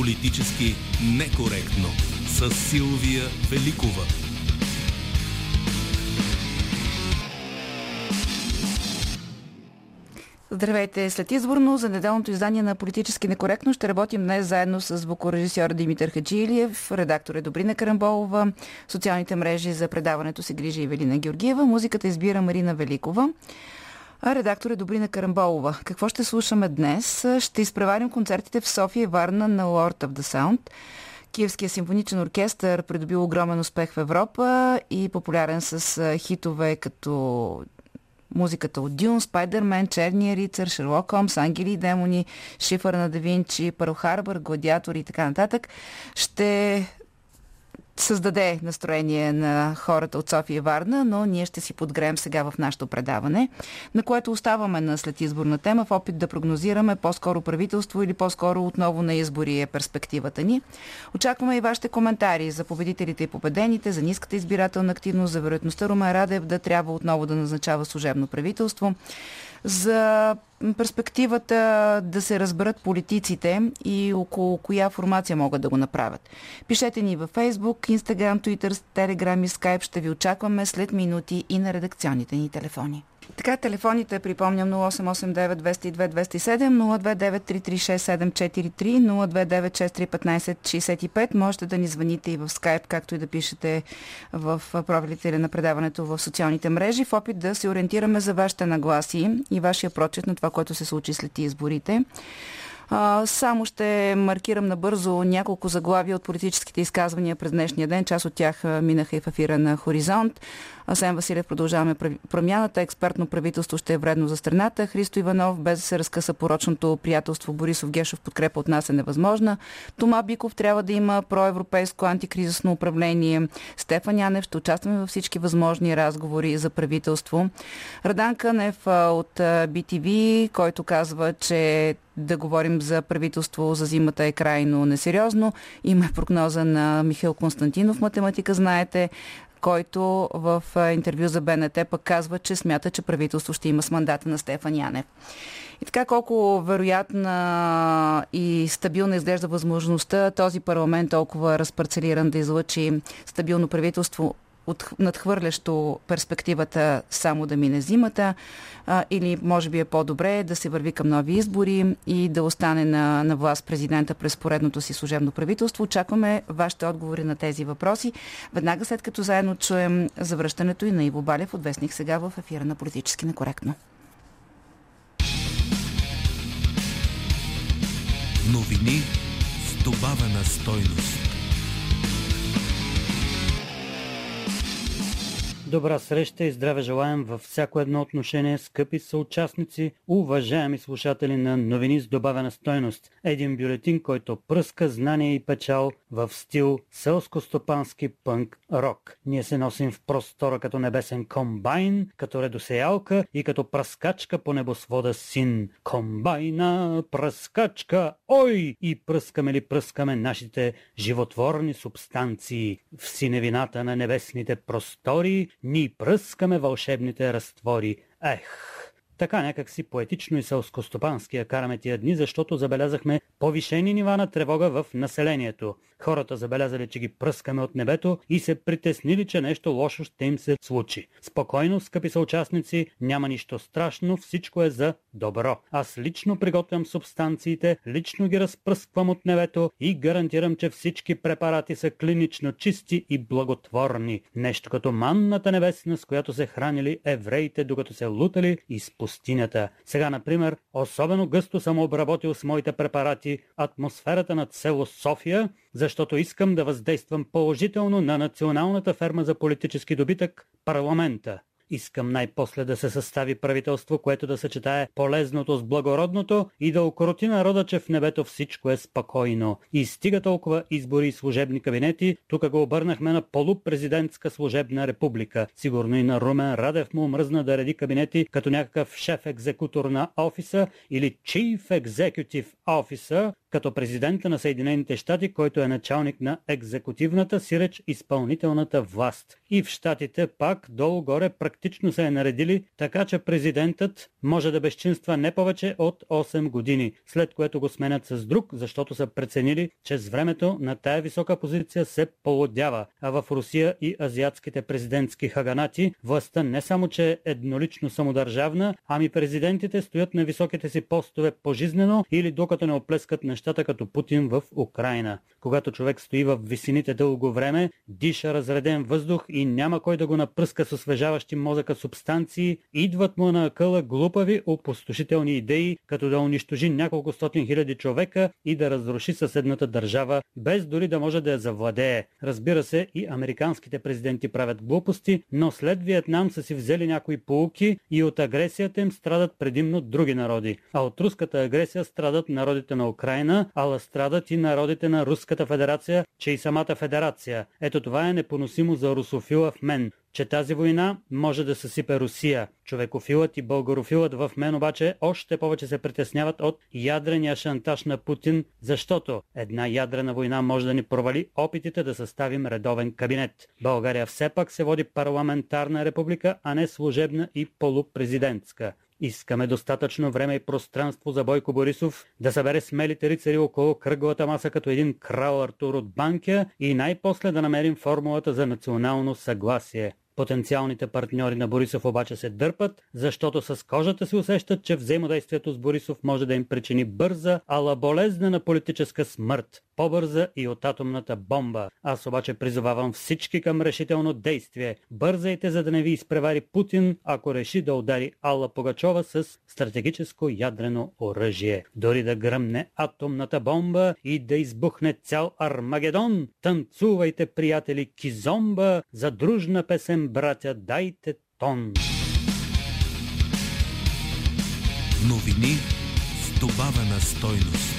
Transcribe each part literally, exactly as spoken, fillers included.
Политически некоректно с Силвия Великова. Здравейте! След изборно за неделното издание на Политически некоректно ще работим днес заедно с звукорежисьор Димитър Хаджиилиев, редактор е Добрина Карамболова, социалните мрежи за предаването се грижи Евелина Георгиева, музиката избира Марина Великова, а редактор е Добрина Карамболова. Какво ще слушаме днес? Ще изпреварим концертите в София и Варна на Lord of the Sound. Киевския симфоничен оркестър придобил огромен успех в Европа и популярен с хитове като музиката от Дюн, Спайдермен, Черния рицар, Шерлок Холмс, Ангели и демони, Шифър на Да Винчи, Пърл Харбър, Гладиатори и така нататък, ще създаде настроение на хората от София и Варна, но ние ще си подгреем сега в нашето предаване, на което оставаме на следизборна тема в опит да прогнозираме по-скоро правителство или по-скоро отново на избори е перспективата ни. Очакваме и вашите коментари за победителите и победените, за ниската избирателна активност, за вероятността Румен Радев да трябва отново да назначава служебно правителство, за перспективата да се разберат политиците и около коя формация могат да го направят. Пишете ни във Facebook, Instagram, Twitter, Telegram и Skype. Ще ви очакваме след минути и на редакционните ни телефони. Така, телефоните, припомням, нула осем осем девет две нол две две нол седем, нула две девет три три шест седем четири три, нула две девет шест три един пет шест пет. Можете да ни звъните и в Skype, както и да пишете в профилите на предаването в социалните мрежи, в опит да се ориентираме за вашите нагласи и вашия прочит на това, което се случи след изборите. Само ще маркирам набързо няколко заглавия от политическите изказвания през днешния ден. Част от тях минаха и в ефира на Хоризонт. Асен Василев, продължаваме промяната. Експертно правителство ще е вредно за страната. Христо Иванов, без да се разкъса порочното приятелство Борисов Гешов, подкрепа от нас е невъзможна. Тома Биков, трябва да има проевропейско антикризисно управление. Стефан Янев, ще участваме във всички възможни разговори за правителство. Радан Кънев от Би Ти Ви, който казва, че да говорим за правителство за зимата е крайно несериозно. Има прогноза на Михаил Константинов, математика, знаете, който в интервю за Б Н Т пък казва, че смята, че правителство ще има с мандата на Стефан Янев. И така, колко вероятна и стабилна изглежда възможността този парламент толкова разпарцелиран да излъчи стабилно правителство, от надхвърлящо перспективата само да мине зимата, а, или може би е по-добре да се върви към нови избори и да остане на, на власт президента през поредното си служебно правителство. Очакваме вашите отговори на тези въпроси, веднага след като заедно чуем завръщането и на Иво Балев от Вестник сега в ефира на Политически некоректно. Новини с добавена стойност. Добра среща и здраве желаем във всяко едно отношение, скъпи съучастници, уважаеми слушатели на Новини с добавена стойност. Един бюлетин, който пръска знание и печал в стил селско-стопански пънк рок. Ние се носим в простора като небесен комбайн, като редосеялка и като пръскачка по небосвода син. Комбайна, пръскачка, ой! И пръскаме ли пръскаме нашите животворни субстанции в синевината на небесните простори, ни пръскаме вълшебните разтвори. Ех! Така някак си поетично и селскостопански караме тия дни, защото забелязахме повишени нива на тревога в населението. Хората забелязали, че ги пръскаме от небето и се притеснили, че нещо лошо ще им се случи. Спокойно, скъпи съучастници, няма нищо страшно, всичко е за добро. Аз лично приготвям субстанциите, лично ги разпръсквам от небето и гарантирам, че всички препарати са клинично чисти и благотворни. Нещо като манната небесна, с която се хранили евреите, докато се лутали из пустинята. Сега, например, особено гъсто съм обработил с моите препарати атмосферата над село София, защото искам да въздействам положително на националната ферма за политически добитък – парламента. Искам най-после да се състави правителство, което да съчетае полезното с благородното и да укроти народа, че в небето всичко е спокойно. И стига толкова избори и служебни кабинети, тук го обърнахме на полупрезидентска служебна република. Сигурно и на Румен Радев му мръзна да реди кабинети като някакъв шеф-екзекутор на офиса или Chief Executive Officer, като президента на Съединените щати, който е началник на екзекутивната, сиреч изпълнителната власт. И в щатите пак долу-горе практично се е наредили, така че президентът може да безчинства не повече от осем години, след което го сменят с друг, защото са преценили, че с времето на тая висока позиция се полудява. А в Русия и азиатските президентски хаганати властта не само, че е еднолично самодържавна, ами президентите стоят на високите си постове пожизнено или докато не оплескат нещата като Путин в Украйна. Когато човек стои в висините дълго време, диша разреден въздух и няма кой да го напръска с освежаващи мозъка субстанции, идват му на акъла глупави, опустошителни идеи, като да унищожи няколко стотин хиляди човека и да разруши съседната държава, без дори да може да я завладее. Разбира се, и американските президенти правят глупости, но след Виетнам са си взели някои поуки и от агресията им страдат предимно други народи. А от руската агресия страдат народите на Украйна, ала страдат и народите на Руската федерация, че и самата федерация. Ето това е непоносимо за русофила в мен, че тази война може да съсипе Русия. Човекофилът и българофилът в мен обаче още повече се притесняват от ядрения шантаж на Путин, защото една ядрена война може да ни провали опитите да съставим редовен кабинет. България все пак се води парламентарна република, а не служебна и полупрезидентска. Искаме достатъчно време и пространство за Бойко Борисов да събере смелите рицари около кръглата маса като един крал Артур от Банкя и най-после да намерим формулата за национално съгласие. Потенциалните партньори на Борисов обаче се дърпат, защото с кожата си усещат, че взаимодействието с Борисов може да им причини бърза, ала болезнена политическа смърт, по-бърза и от атомната бомба. Аз обаче призовавам всички към решително действие. Бързайте, за да не ви изпревари Путин, ако реши да удари Алла Пугачова с стратегическо ядрено оръжие. Дори да гръмне атомната бомба и да избухне цял Армагедон, танцувайте, приятели, кизомба, за дружна песен, братя, дайте тон. Новини с добавена стойност.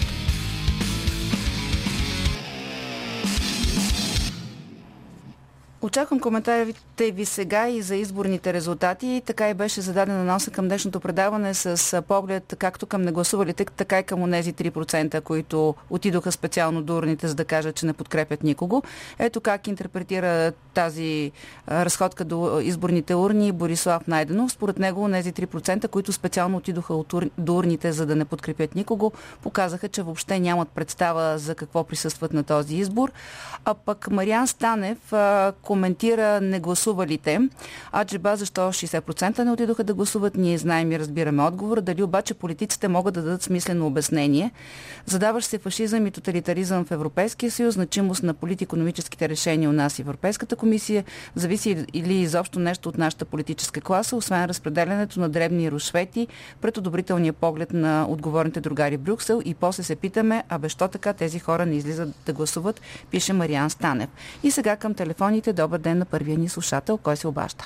Очаквам коментарите ви сега и за изборните резултати. Така и беше зададена носа към днешното предаване с поглед както към негласувалите, така и към онези три процента, които отидоха специално до урните, за да кажат, че не подкрепят никого. Ето как интерпретира тази разходка до изборните урни Борислав Найденов. Според него онези три процента, които специално отидоха до урните, за да не подкрепят никого, показаха, че въобще нямат представа за какво присъстват на този избор. А пък Мариан Станев коментира негласувалите. Аджеба, защо шейсет процента не отидоха да гласуват, ние знаем и разбираме отговора. Дали обаче политиците могат да дадат смислено обяснение? Задаваш се фашизъм и тоталитаризъм в Европейския съюз, значимост на политико-икономическите решения у нас и Европейската комисия, зависи или изобщо нещо от нашата политическа класа, освен разпределянето на дребни рушвети пред одобрителния поглед на отговорните другари в Брюксел, и после се питаме, а бе, що така тези хора не излизат да гласуват, пише Мариан Станев. И сега към телефоните. Добър ден на първия ни слушател. Кой се обажда?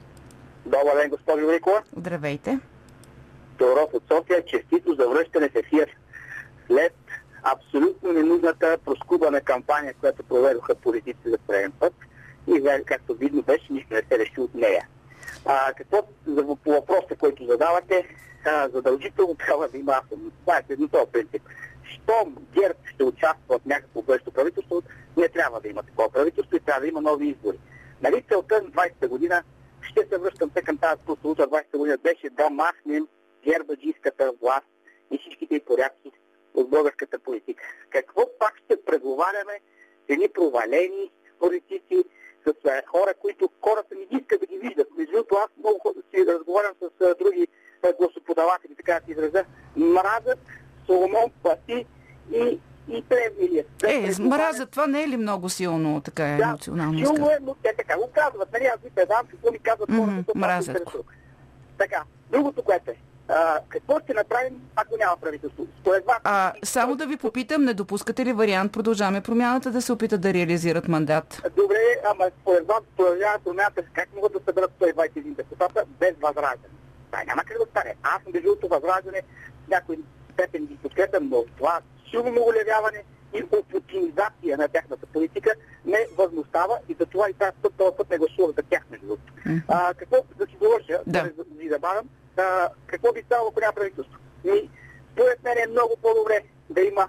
Добър ден, госпожо Великова. Здравейте. Тодоров от София. Честито за връщане в ефир. След абсолютно ненужната проскубана кампания, която проведоха политици за пореден път, и както видно беше, нищо не се реши от нея. А, какво по въпроса, който задавате, а, задължително трябва да има. Това е едно този принцип. Щом ГЕРБ ще участва в някакво бъдещо правителство, не трябва да има такова правителство и трябва да има нови избори. Нали целта на двайсета година, ще се връщам се към тази прослута двайсета година, беше да махнем гербаджийската власт и всичките й порядки от българската политика. Какво пак ще преговаряме с едни провалени политици, с хора, които хората не искат да ги виждат. Между другото, аз много си разговарям с а, други а, гласоподаватели, така да си изразя, мразят Соломон Пати и, и Плевнилия. Е, мразят, това не е ли много силно, така е, да, емоционално изказано? изказано? Да, силно е, но те така го казват. Нали, аз ви предавам, какво ми казват хората, Mm-hmm, които мразят. Така, другото, което е. А, какво ще направим, ако няма правителство? Според вас... А, само да ви попитам, не допускате ли вариант Продължаваме промяната да се опитат да реализират мандат? Добре, ама според вас Продължаваме промяната, как могат да съберат сто и двайсет и един депутата без възраждане? Това няма как да стане. Аз между другото възраждане в някой степен ги подкрепям, но това силно улевяване и опутинизация на тяхната политика не възмущава и за това и тази път, този път не гласува за тях между другото. А, какво да си довърша, да да ви забавям, а, какво би ставало, ако няма правителство? И според мен е много по-добре да има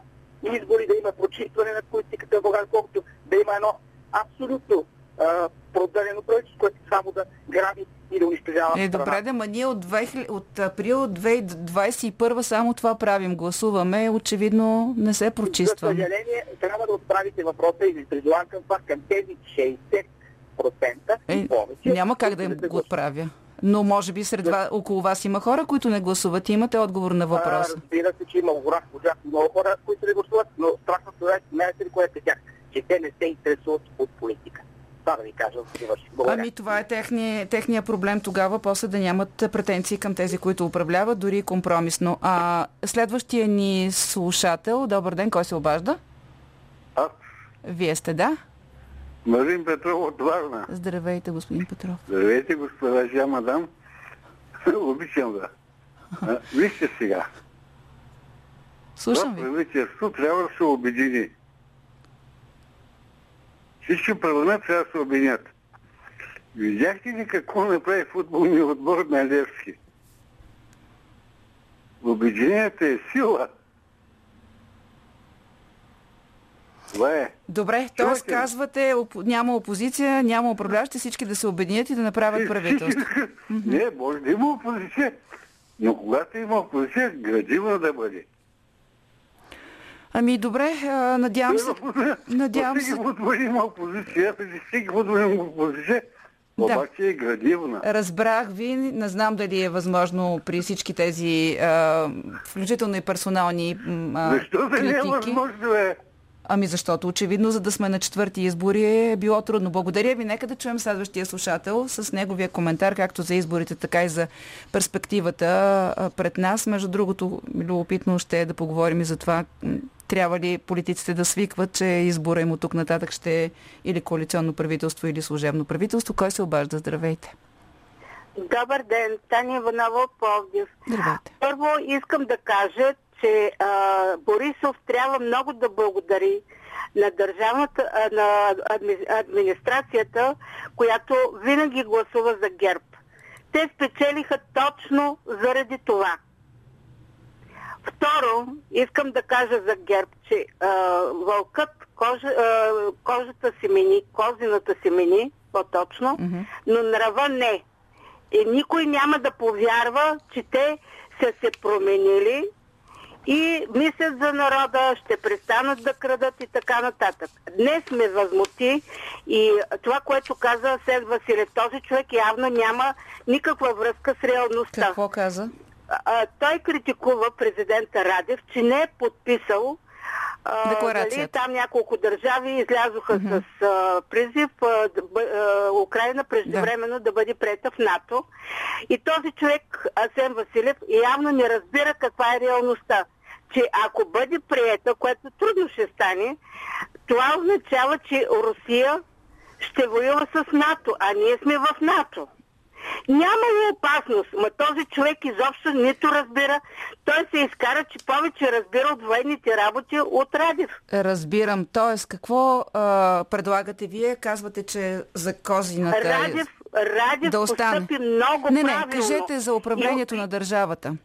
избори, да има прочистване на политиката в България, колкото да има едно абсолютно а, продълено правителство, което само да граби и да унищожава. Е, добре, да, ма ние от, две хиляди, от април две хиляди двадесет и първа само това правим. Гласуваме, очевидно не се прочистваме. За съжаление, трябва да отправите въпроса и ви призовавам към това, към тези шейсет процента е, и повече. Няма как да им го отправя. Но може би сред вас, около вас има хора, които не гласуват. Имате отговор на въпроса. А, разбира се, че има много хора, които не гласуват, но страшното е, знаете ли кое е тях? Че те не се интересуват от политика. Това да ви кажа, да си върши. Ами това е техния, техния проблем тогава, после да нямат претенции към тези, които управляват, дори компромисно. А следващия ни слушател, добър ден, кой се обажда? Аз. Вие сте, да? Марин Петров от Варна. Здравейте, господин Петров. Здравейте, господа жа, мадам. Обичам да. А, вижте сега. Слушам ви. Това правителство трябва да се обедини. Всички парламент трябва да се обединят. Видяхте ли какво направи футболния отбор на Левски? Обединението е сила. Това е. Добре, т.е. казвате, няма опозиция, няма управляващи, всички да се обединят и да направят правителство. Не, може да има опозиция, но когато има опозиция, градивно да бъде. Ами добре, надявам се. Надявам се. Всеки футбол има опозиция, всеки футбол има опозиция, обаче е градивна. Разбрах ви, не знам дали е възможно при всички тези, а, включително и персонални а, Защо да не е възможно, е? Ами защото очевидно, за да сме на четвърти избори е било трудно. Благодаря ви. Нека да чуем следващия слушател с неговия коментар, както за изборите, така и за перспективата пред нас. Между другото, любопитно ще е да поговорим и за това, трябва ли политиците да свикват, че избора им от тук нататък ще е или коалиционно правителство, или служебно правителство. Кой се обажда? Здравейте. Добър ден, Таня Иванова от Пловдив. Здравейте. Първо искам да кажа, че а, Борисов трябва много да благодари на държавната, а, на адми, администрацията, която винаги гласува за ГЕРБ. Те спечелиха точно заради това. Второ, искам да кажа за ГЕРБ, че а, вълкът кожа, а, кожата си мени, козината си мени, по-точно, mm-hmm. но нрава не. И никой няма да повярва, че те са се променили и мислят за народа, ще престанат да крадат и така нататък. Днес ме възмути и това, което каза Асен Василев, този човек явно няма никаква връзка с реалността. Какво каза? А, той критикува президента Радев, че не е подписал декларацията. Дали, там няколко държави излязоха mm-hmm. с а, призив а, а, Украина преждевременно да. да бъде приета в НАТО. И този човек, Асен Василев, явно не разбира каква е реалността. Че ако бъде приета, което трудно ще стане, това означава, че Русия ще воюва с НАТО, а ние сме в НАТО. Няма ли опасност, ма този човек изобщо нито разбира. Той се изкара, че повече разбира от военните работи от Радев. Разбирам. Тоест, какво а, предлагате вие? Казвате, че за козината Радев, Радев да остане. Постъпи много не, не, правилно. кажете за управлението И... на държавата.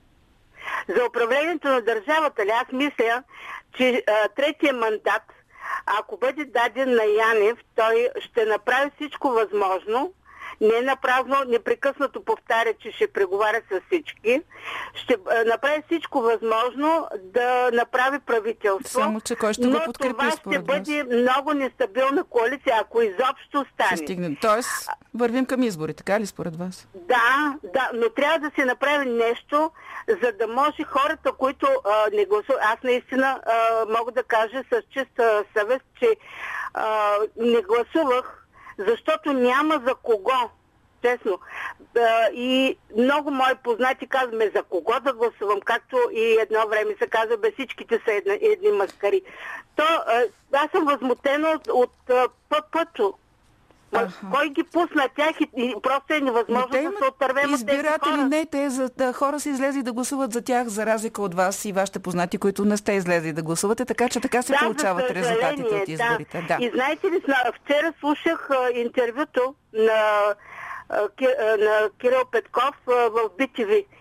За управлението на държавата ли? Аз мисля, че а, третия мандат, ако бъде даден на Янев, той ще направи всичко възможно. Не напразно, непрекъснато повтаря, че ще преговаря с всички. Ще направи всичко възможно да направи правителство. Само, че кой ще го подкрепи, но това ще бъде много нестабилна коалиция, ако изобщо стане. Ще стигнем. Тоест, вървим към избори, така ли според вас? Да, да, но трябва да се направи нещо, за да може хората, които а, не гласуват. Аз наистина а, мога да кажа с чиста съвест, че а, не гласувах, защото няма за кого, честно. И много мои познати казваме за кого да гласувам, както и едно време се казва, бе всичките са едни, едни маскари. То, аз съм възмутена от, от ПП-то. Кой ги пусна тях и, и просто е невъзможно да се отървем от тези избиратели, хора. не, те за, да, хора са излезли да гласуват за тях, за разлика от вас и вашите познати, които не сте излезли да гласувате, така че така се да, получават резултатите от изборите. Да. Да. И знаете ли, вчера слушах а, интервюто на, а, ки, а, на Кирил Петков а, в Би Ти Ви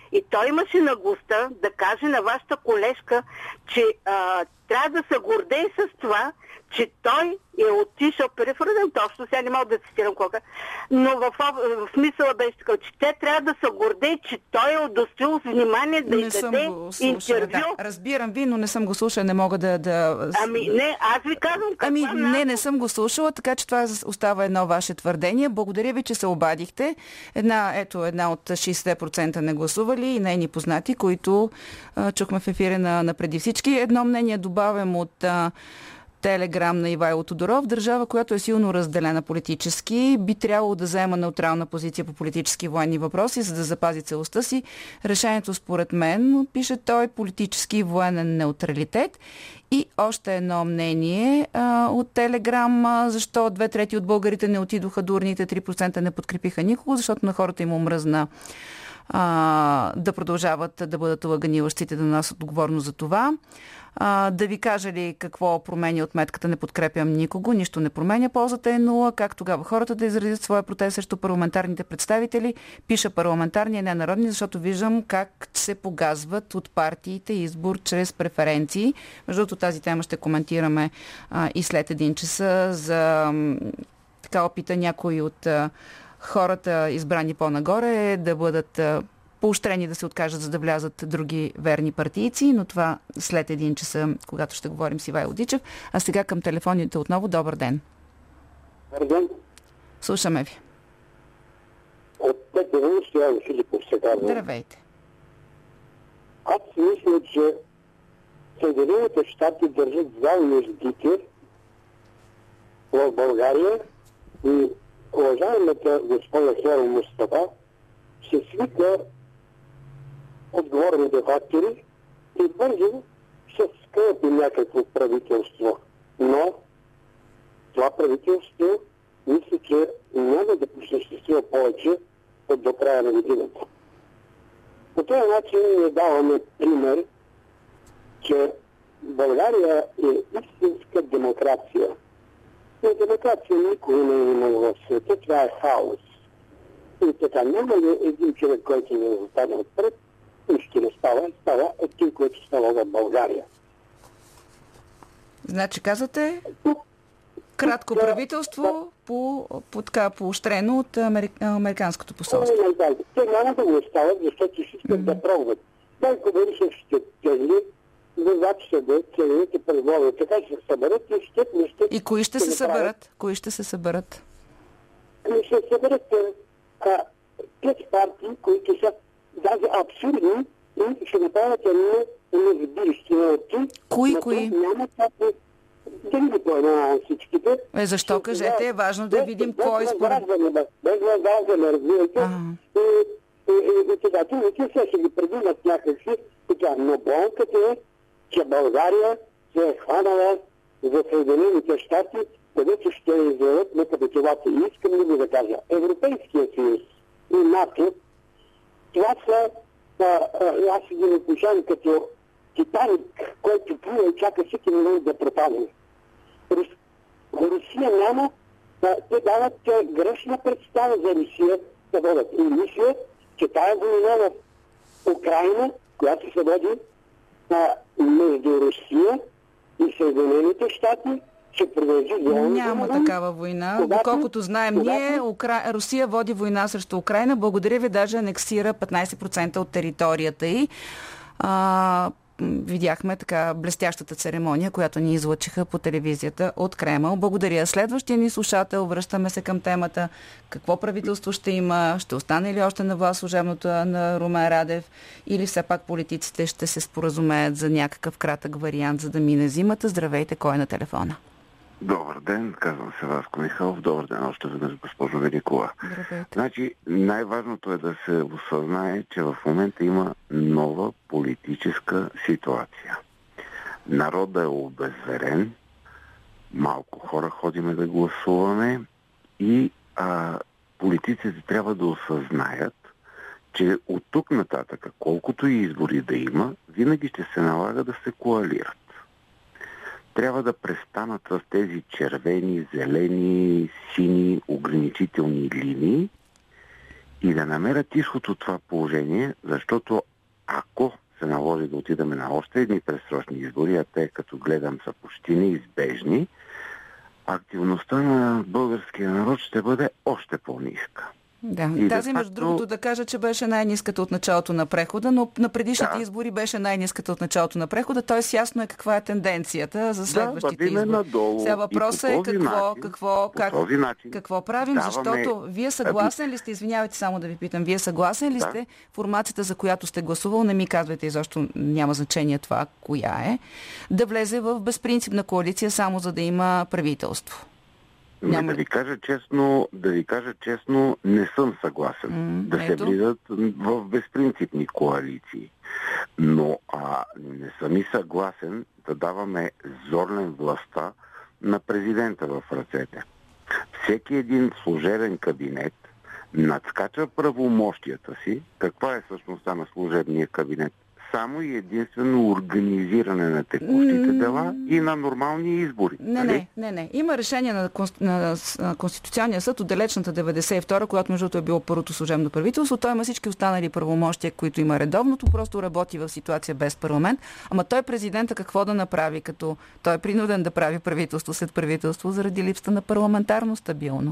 И той имаше наглостта да каже на вашата колежка, че а, трябва да се гордее с това, че той е отишъл, преферирам точно, сега не мога да цитирам колко, но в, в смисъла беше така, че те трябва да се гордее, че той е удостоил с внимание да й даде интервю. Да, разбирам ви, но не съм го слушала, не мога да... да... Ами не, аз ви казвам какво... Ами не, не съм го слушала, така че това остава едно ваше твърдение. Благодаря ви, че се обадихте. Една, ето, една от шейсет процента не гласували и нейни познати, които а, чухме в ефира на, на преди всички. Едно мнение добавям от... А, Телеграм на Ивайло Тодоров. Държава, която е силно разделена политически, би трябвало да заема неутрална позиция по политически и военни въпроси, за да запази целостта си. Решението според мен, пише той, политически и военен неутралитет. И още едно мнение а, от Телеграм, а, защо две трети от българите не отидоха до урните, три процента не подкрепиха никого, защото на хората им омръзна а, да продължават да бъдат лъганилащите, да носят отговорност за това. А, да ви кажа ли какво променя отметката, не подкрепям никого, нищо не променя, ползата е нула. Как тогава хората да изразят своя протест срещу парламентарните представители? Пиша парламентарни, не народни, защото виждам как се погазват от партиите избор чрез преференции. Между другото, тази тема ще коментираме а, и след един часа за така опита някои от а, хората, избрани по-нагоре, да бъдат а, поощрени да се откажат, за да влязат други верни партийци, но това след един часа, когато ще говорим с Ивайло Дичев. А сега към телефоните отново. Добър ден. Добър ден. Слушаме ви. От Петър Стоян Филипов се казва. Здравейте. Аз мисля, че Съединените щати държат за юждите в България и уважаемата госпожа Хера Мустафа ще свика отговорните фактори и бързо ще скъпи някакво правителство. Но това правителство мисля, че няма да посъществува повече от до края на годината. По този начин ние даваме пример, че България е истинска демокрация. Но демокрация никога не е имало в света, това е хаос. И така, няма ли един човек, който не остане отпред, нищо не става, става от тим, който става в България. Значи казвате кратко правителство по, по така поощрено от америк... американското посолство. Те няма да го оставят, защото ще искат mm-hmm. да пробват. Майко Борисов ще тегли, Зазад ще бъдат целите преговори. Така ще се съберат и ще... ще и кои ще, ще се направят. съберат? Кои ще се съберат? Ами ще се съберат а, тези партии, които са даже абсурдни и ще направят едно неразбиращи науки. Кои, кои? Няма как да не поемавам всичките. Е, защо кажете? Е важно да видим кой според... Без възраждане, разбирайте. И така, те все ще ги предимат някакси. Но болката е, че България се е хванала за Съединените щати, където ще изявят некапитулата. И искам ли да кажа, Европейския съюз и НАТО, това са, а, а, аз си ги напишам като Титаник, който плува и чака всеки момент да пропадне. Рус... Русия няма, а, те дават а, грешна представа за Русия да водят. И мисля, че тая война в Украйна, която се води а, между Русия и Съединените щати, ще продължи долу. Няма такава война. Когато, Доколкото знаем когато... ние, Укра... Русия води война срещу Украйна. Благодаря ви, даже анексира петнайсет процента от територията й. А, видяхме така блестящата церемония, която ни излъчиха по телевизията от Кремъл. Благодаря. Следващия ни слушател, връщаме се към темата. Какво правителство ще има? Ще остане ли още на власт служебното на Румен Радев? Или все пак политиците ще се споразумеят за някакъв кратък вариант, за да мине зимата? Здравейте, кой е на телефона? Добър ден, казвам се Васко Михайлов. Добър ден още веднъж, госпожо Великова. Значи, най-важното е да се осъзнае, че в момента има нова политическа ситуация. Народът е обезверен, малко хора ходиме да гласуваме и а, политиците трябва да осъзнаят, че от тук нататък, колкото и избори да има, винаги ще се налага да се коалират. Трябва да престанат с тези червени, зелени, сини ограничителни линии и да намерят изход от това положение, защото ако се наложи да отидем на още едни предсрочни избори, а те, като гледам, са почти неизбежни, активността на българския народ ще бъде още по-ниска. Да, и тази, между факто... другото, да кажа, че беше най-ниската от началото на прехода, но на предишните да. избори беше най-ниската от началото на прехода, т.е. ясно е каква е тенденцията за следващите да, избори. Надолу, сега въпросът е какво, начин, какво, как, какво правим, даваме... защото вие съгласен ли сте, извинявайте само да ви питам, вие съгласен ли да. сте формацията, за която сте гласувал, не ми казвайте изобщо, няма значение това, коя е, да влезе в безпринципна коалиция само за да има правителство? Няма... Да ви кажа честно, да ви кажа честно, не съм съгласен mm, да ето. се влизат в безпринципни коалиции. Но а, не съм и съгласен да даваме зорлен властта на президента в ръцете. Всеки един служебен кабинет надскача правомощията си. Каква е същността на служебния кабинет? Само и единствено организиране на текущите дела и на нормални избори. Не, не, не, не. Има решение на, на Конституционния съд от далечната деветдесет и втора, която между другото е било първото служебно правителство. Той има всички останали правомощия, които има редовното, просто работи в ситуация без парламент. Ама той президента какво да направи, като той е принуден да прави правителство след правителство заради липсата на парламентарно стабилно?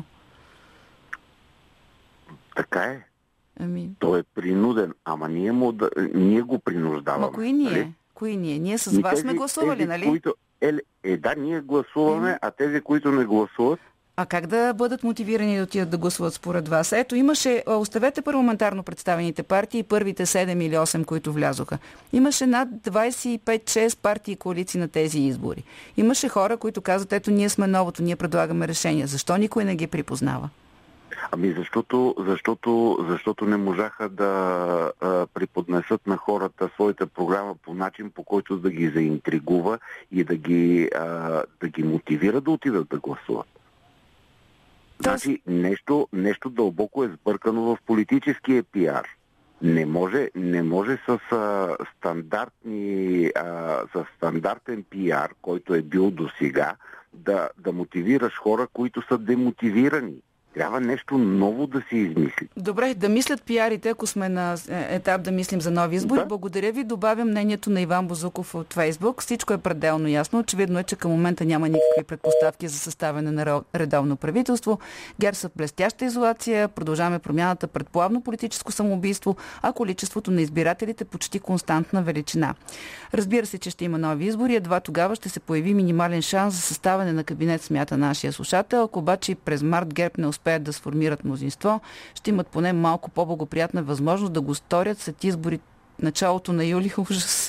Така е. Ами... Той е принуден, ама ние, му да, ние го принуждаваме. Ма кои ние? Нали? Кои ние? Ние с вас тези, сме гласували, тези, нали? Които, е, е, да, ние гласуваме, е. а тези, които не гласуват... А как да бъдат мотивирани да отидат да гласуват според вас? Ето, имаше, оставете парламентарно представените партии, първите седем или осем, които влязоха. Имаше над двайсет и пет шест партии и коалиции на тези избори. Имаше хора, които казват, ето, ние сме новото, ние предлагаме решения. Защо никой не ги припознава? Ами защото, защото, защото не можаха да а, преподнесат на хората своята програма по начин, по който да ги заинтригува и да ги, а, да ги мотивира да отидат да гласуват. Значи нещо, нещо дълбоко е сбъркано в политическия пиар. Не може, не може с, а, стандартни, а, с стандартен пиар, който е бил досега, да, да мотивираш хора, които са демотивирани. Трябва нещо ново да се измисли. Добре, да мислят пиарите, ако сме на етап да мислим за нови избори. Да. Благодаря ви. Добавям мнението на Иван Бозуков от Фейсбук. Всичко е пределно ясно. Очевидно е, че към момента няма никакви предпоставки за съставяне на редовно правителство. ГЕРБ са в блестяща изолация. Продължаваме промяната пред плавно политическо самоубийство, а количеството на избирателите почти константна величина. Разбира се, че ще има нови избори. Едва тогава ще се появи минимален шанс за съставяне на кабинет, смята нашия слушател. Ако обаче през март ГЕРБ не успеят да сформират мнозинство, ще имат поне малко по-благоприятна възможност да го сторят след избори началото на юли. Ужас.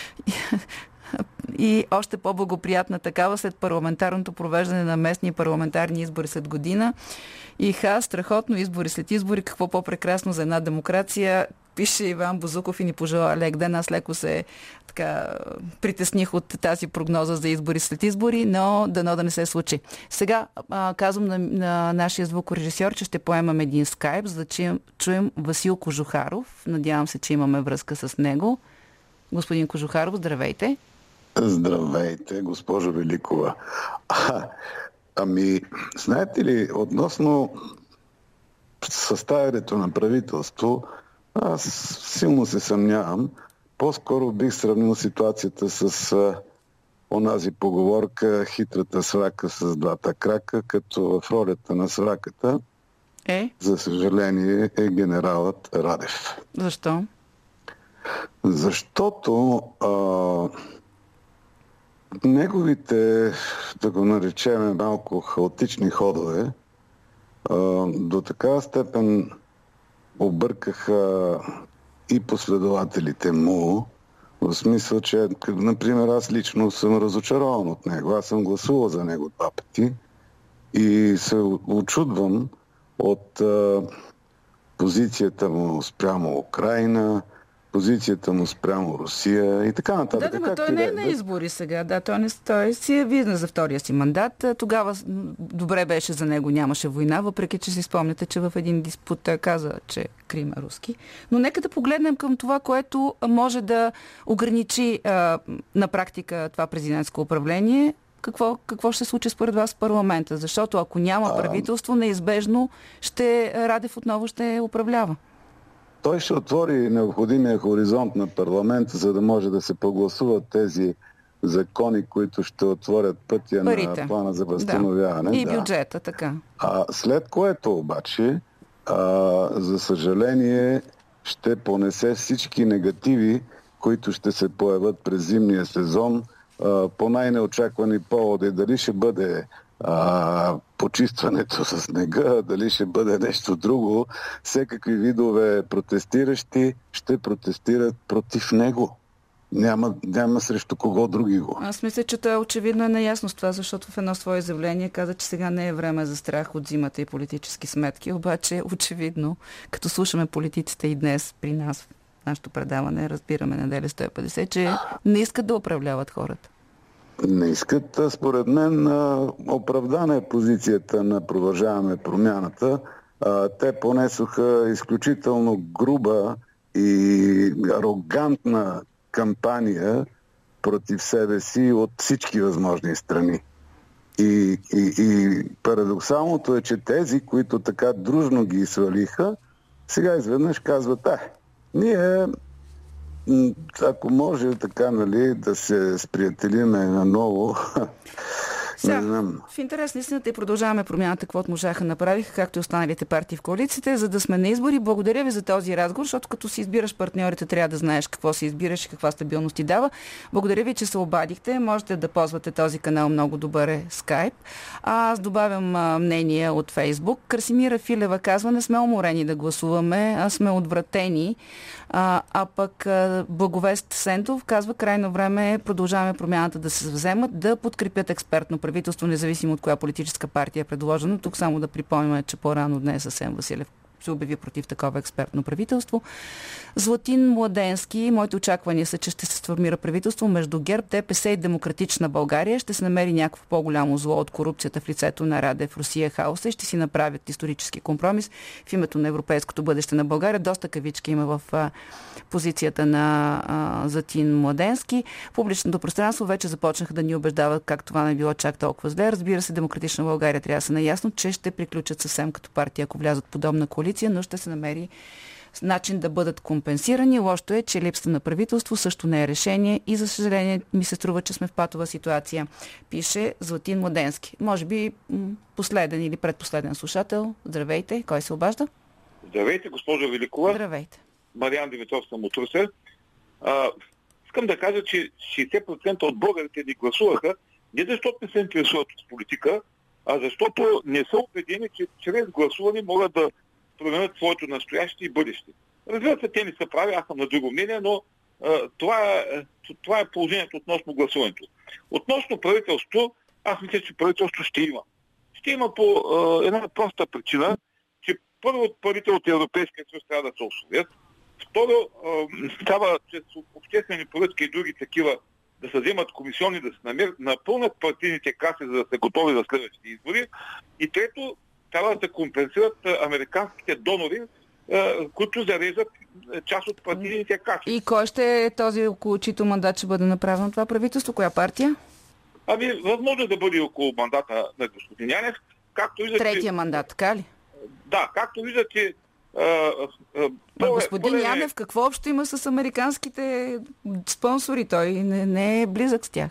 И още по-благоприятна такава след парламентарното провеждане на местни парламентарни избори след година. И ха, страхотно, избори след избори. Какво по-прекрасно за една демокрация. Пише Иван Бозуков и ни пожела лек ден. Аз леко се така притесних от тази прогноза за избори след избори, но дано да не се случи. Сега а, казвам на, на нашия звукорежисьор, че ще поемам един скайп, за да чуем, чуем Васил Кожухаров. Надявам се, че имаме връзка с него. Господин Кожухаров, здравейте. Здравейте, госпожо Великова. А, ами, знаете ли, относно съставянето на правителство, аз силно се съмнявам. По-скоро бих сравнил ситуацията с а, онази поговорка хитрата сврака с двата крака, като в ролята на свраката, е? за съжаление, е генералът Радев. Защо? Защото а, неговите, да го наречем малко хаотични ходове, а, до такава степен объркаха и последователите му, в смисъл, че, например, аз лично съм разочарован от него. Аз съм гласувал за него два пъти и се очудвам от а, позицията му спрямо Украйна, позицията му спрямо Русия и така нататък. Да, да, но той не е на избори сега. Да, той, не, той си е виден за втория си мандат. Тогава добре беше за него, нямаше война, въпреки че си спомняте, че в един диспут каза, че Крим е руски. Но нека да погледнем към това, което може да ограничи а, на практика това президентско управление. какво, какво ще се случи според вас в парламента? Защото ако няма правителство, неизбежно ще Радев отново ще управлява. Той ще отвори необходимия хоризонт на парламента, за да може да се погласуват тези закони, които ще отворят пътя Парите. на плана за възстановяване. Да. И да. бюджета, така. А след което обаче, а, за съжаление, ще понесе всички негативи, които ще се появят през зимния сезон, а, по най-неочаквани поводи. Дали ще бъде а, почистването с снега, дали ще бъде нещо друго. Всекакви видове протестиращи ще протестират против него. Няма, няма срещу кого други го. Аз мисля, че той очевидно е наясно с това, защото в едно свое изявление каза, че сега не е време за страх от зимата и политически сметки, обаче очевидно, като слушаме политиците и днес при нас в нашето предаване, разбираме неделя сто и петдесет, че не искат да управляват хората. Не искат. Според мен оправдана е позицията на Продължаваме промяната. Те понесоха изключително груба и арогантна кампания против себе си от всички възможни страни. И, и, и парадоксалното е, че тези, които така дружно ги свалиха, сега изведнъж казват, а, ние, ако може така, нали, да се сприятелиме наново, Сега, в интерес на истината и Продължаваме промяната, каквото можаха направиха, както и останалите партии в коалицията, за да сме на избори. Благодаря ви за този разговор, защото като си избираш партньорите, трябва да знаеш какво си избираш и каква стабилност ти дава. Благодаря ви, че се обадихте. Можете да ползвате този канал, много добър е Skype. А аз добавям а, мнение от Фейсбук. Красимира Филева казва, не сме уморени да гласуваме, а сме отвратени. А, а пък а, Благовест Сентов казва, крайно време е Продължаваме промяната да се вземат, да подкрепят експертно правителство, независимо от коя политическа партия е предложено. Тук само да припомняме, че по-рано днес Асен Василев се обяви против такова експертно правителство. Златин Младенски, моите очаквания са, че ще се сформира правителство между ГЕРБ, ДПС и Демократична България. Ще се намери някакво по-голямо зло от корупцията в лицето на Радев, Русия, хаоса и ще си направят исторически компромис в името на европейското бъдеще на България. Доста кавички има в а, позицията на а, Златин Младенски. Публичното пространство вече започнаха да ни убеждават как това не било чак толкова зле. Разбира се, Демократична България трябва да са наясно, че ще приключат съвсем като партия, ако влязат подобна коалиция, но ще се намери начин да бъдат компенсирани. Лошото е, че липсата на правителство също не е решение и за съжаление ми се струва, че сме в патова ситуация. Пише Златин Младенски. Може би последен или предпоследен слушател. Здравейте. Кой се обажда? Здравейте, госпожо Великова. Здравейте. Мариан Димитров съм от Русе. А, искам да кажа, че шейсет процента от българите ни гласуваха не защото не се интересуват от политика, а защото не са убедени, че чрез гласуване могат да променят своето настояще и бъдеще. Разбира се, те не са прави, аз съм на друго мнение, но а, това, е, това е положението относно гласуването. Относно правителство, аз мисля, че правителство ще има. Ще има по а, една проста причина, че първо парите от Европейския съюз трябва да се освоят. Второ, а, трябва чрез обществени поръчки и други такива да се вземат комисиони, да се намерят, напълнят партийните каси, за да са готови за следващите избори. И трето, трябва да компенсират американските донори, които зареждат част от партийните каси. И кой ще е този, около чийто мандат ще бъде направено това правителство? Коя партия? Ами, възможно да бъде около мандата на господин Янев. Както виждате, третия мандат, така ли? Да, както виждате... А господин бъде... Янев, какво общо има с американските спонсори? Той не, не е близък с тях.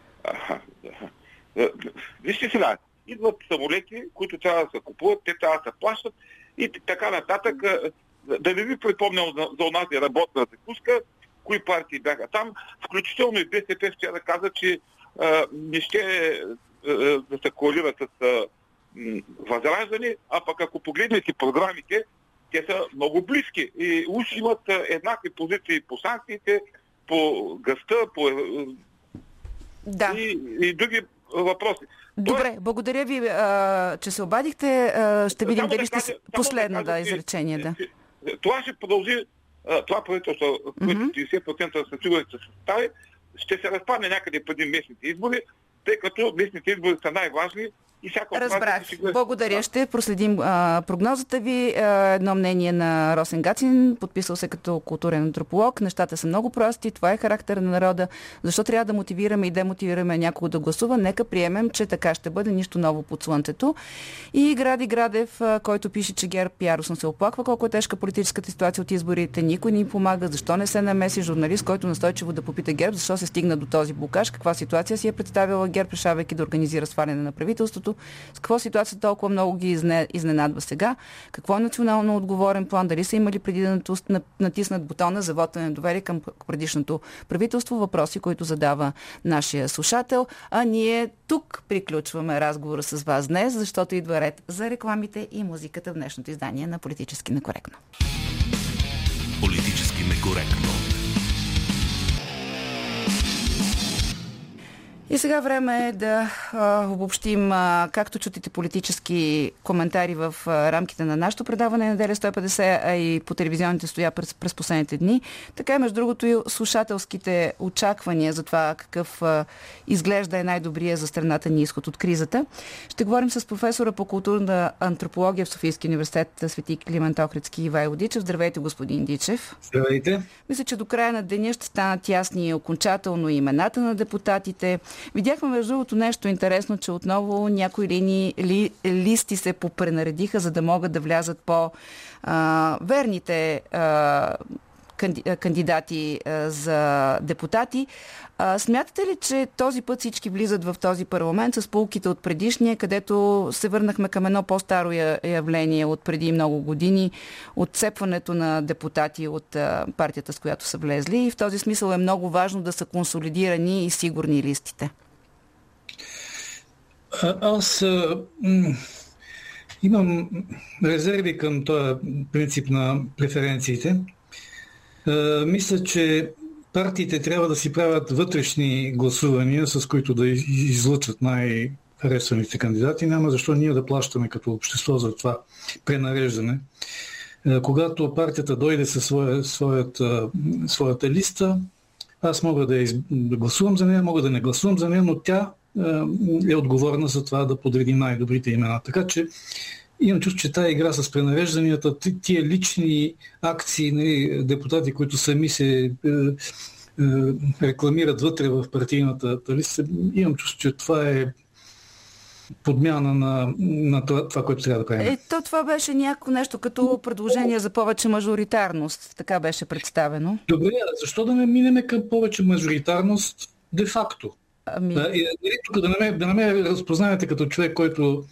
Вижте сега, идват самолети, които трябва да се купуват, те трябва да се плащат и така нататък. Да не ви припомням за онази работна закуска, кои партии бяха там, включително и БСП вчера каза, че а, не ще а, да се коалира с а, м, Възраждане, а пък ако погледнете програмите, те са много близки и уж имат а, еднакви позиции по санкциите, по гъста, по да. и, и други въпроси. Добре, Тоест, благодаря ви, а, че се обадихте. А, ще видим дали да ще кажа, последно да, да, да изречение. Да. Това ще продължи, това правителство, което Mm-hmm. деветдесет процента са сигурни, че се състави, ще се разпадне някъде преди местните избори, тъй като местните избори са най-важни И всяка Разбрах. Си Благодаря. Ще проследим а, прогнозата ви. А, едно мнение на Росен Гацин, подписал се като културен антрополог. Нещата са много прости. Това е характер на народа. Защо трябва да мотивираме и демотивираме някого да гласува? Нека приемем, че така ще бъде, нищо ново под слънцето. И Гради Градев, а, който пише, че ГЕРБ яростно се оплаква колко е тежка политическата ситуация от изборите. Никой не им помага. Защо не се намеси журналист, който настойчиво да попита ГЕРБ, защо се стигна до този блокаж? Каква ситуация си е представила ГЕРБ, решавайки да организира сваляне на правителството? С какво ситуация толкова много ги изненадва сега? Какво е национално отговорен план? Дали са имали преди да натиснат бутона за вот на недоверие към предишното правителство? Въпроси, които задава нашия слушател. А ние тук приключваме разговора с вас днес, защото идва ред за рекламите и музиката в днешното издание на Политически некоректно. Политически некоректно. И сега време е да а, обобщим а, както чутите политически коментари в а, рамките на нашето предаване Неделя сто и петдесет, а и по телевизионните стоя през, през последните дни. Така и между другото и слушателските очаквания за това какъв а, изглежда е най-добрия за страната ни изход от кризата. Ще говорим с професора по културна антропология в Софийския университет Свети Климент Охридски Ивайло Дичев. Здравейте, господин Дичев. Здравейте. Мисля, че до края на деня ще станат ясни окончателно имената на депутатите. Видяхме между другото нещо интересно, че отново някои линии, ли, листи се попренаредиха, за да могат да влязат по а, верните а, кандидати а, за депутати. А, смятате ли, че този път всички влизат в този парламент с поуките от предишния, където се върнахме към едно по-старо явление от преди много години, отцепването на депутати от а, партията, с която са влезли, и в този смисъл е много важно да са консолидирани и сигурни листите? А, аз а, м- имам резерви към този принцип на преференциите. А, мисля, че партиите трябва да си правят вътрешни гласувания, с които да излъчат най-харесваните кандидати. Няма защо ние да плащаме като общество за това пренареждане. Когато партията дойде със своя, своята, своята листа, аз мога да, из... да гласувам за нея, мога да не гласувам за нея, но тя е отговорна за това да подреди най-добрите имена. Така че имам чувство, че тая игра с пренарежданията, тия лични акции, нали, депутати, които сами се е, е, рекламират вътре в партийната листа, имам чувство, че това е подмяна на, на това, това, което трябва да правим. Е, то това беше някакво нещо като предложение за повече мажоритарност. Така беше представено. Добре, защо да не минеме към повече мажоритарност де-факто? Ами... Да, и, тук да не ме, да не ме разпознаете като човек, който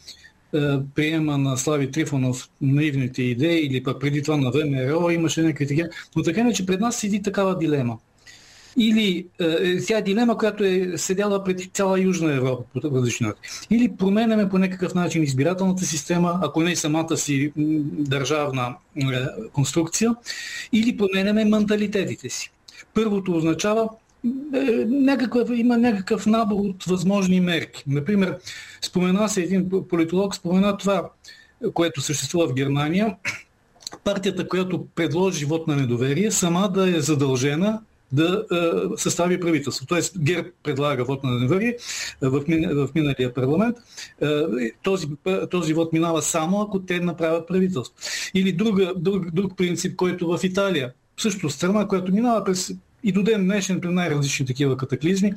приема на Слави Трифонов наивните идеи, или пък преди това на ВМРО имаше някакви такива. Но така не, че пред нас седи такава дилема. Или е, тя е дилема, която е седяла пред цяла Южна Европа по различната. Или променяме по някакъв начин избирателната система, ако не и самата си държавна е, конструкция, или променяме менталитетите си. Първото означава е, някакъв, има някакъв набор от възможни мерки. Например, спомена се един политолог, спомена това, което съществува в Германия, партията, която предложи вот на недоверие, сама да е задължена да е, състави правителство. Тоест ГЕРБ предлага вот на недоверие в, в миналия парламент. Е, този, този вот минава само ако те направят правителство. Или друга, друг, друг принцип, който в Италия, също страна, която минава през и до ден днешен при най-различни такива катаклизми,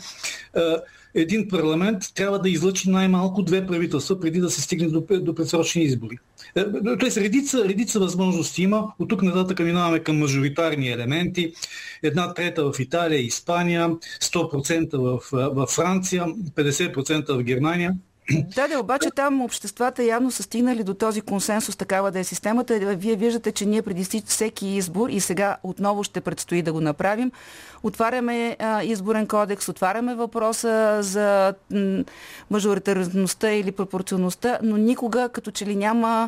един парламент трябва да излъчи най-малко две правителства преди да се стигне до, до предсрочни избори. Тоест редица, редица възможности има. От тук нататък минаваме към мажоритарни елементи. Една трета в Италия и Испания, сто процента в, в Франция, петдесет процента в Германия. Да, да, обаче там обществата явно са стигнали до този консенсус, такава да е системата. Вие виждате, че ние преди всеки избор, и сега отново ще предстои да го направим, отваряме а, изборен кодекс, отваряме въпроса за м- мажоритарността или пропорционалността, но никога като че ли няма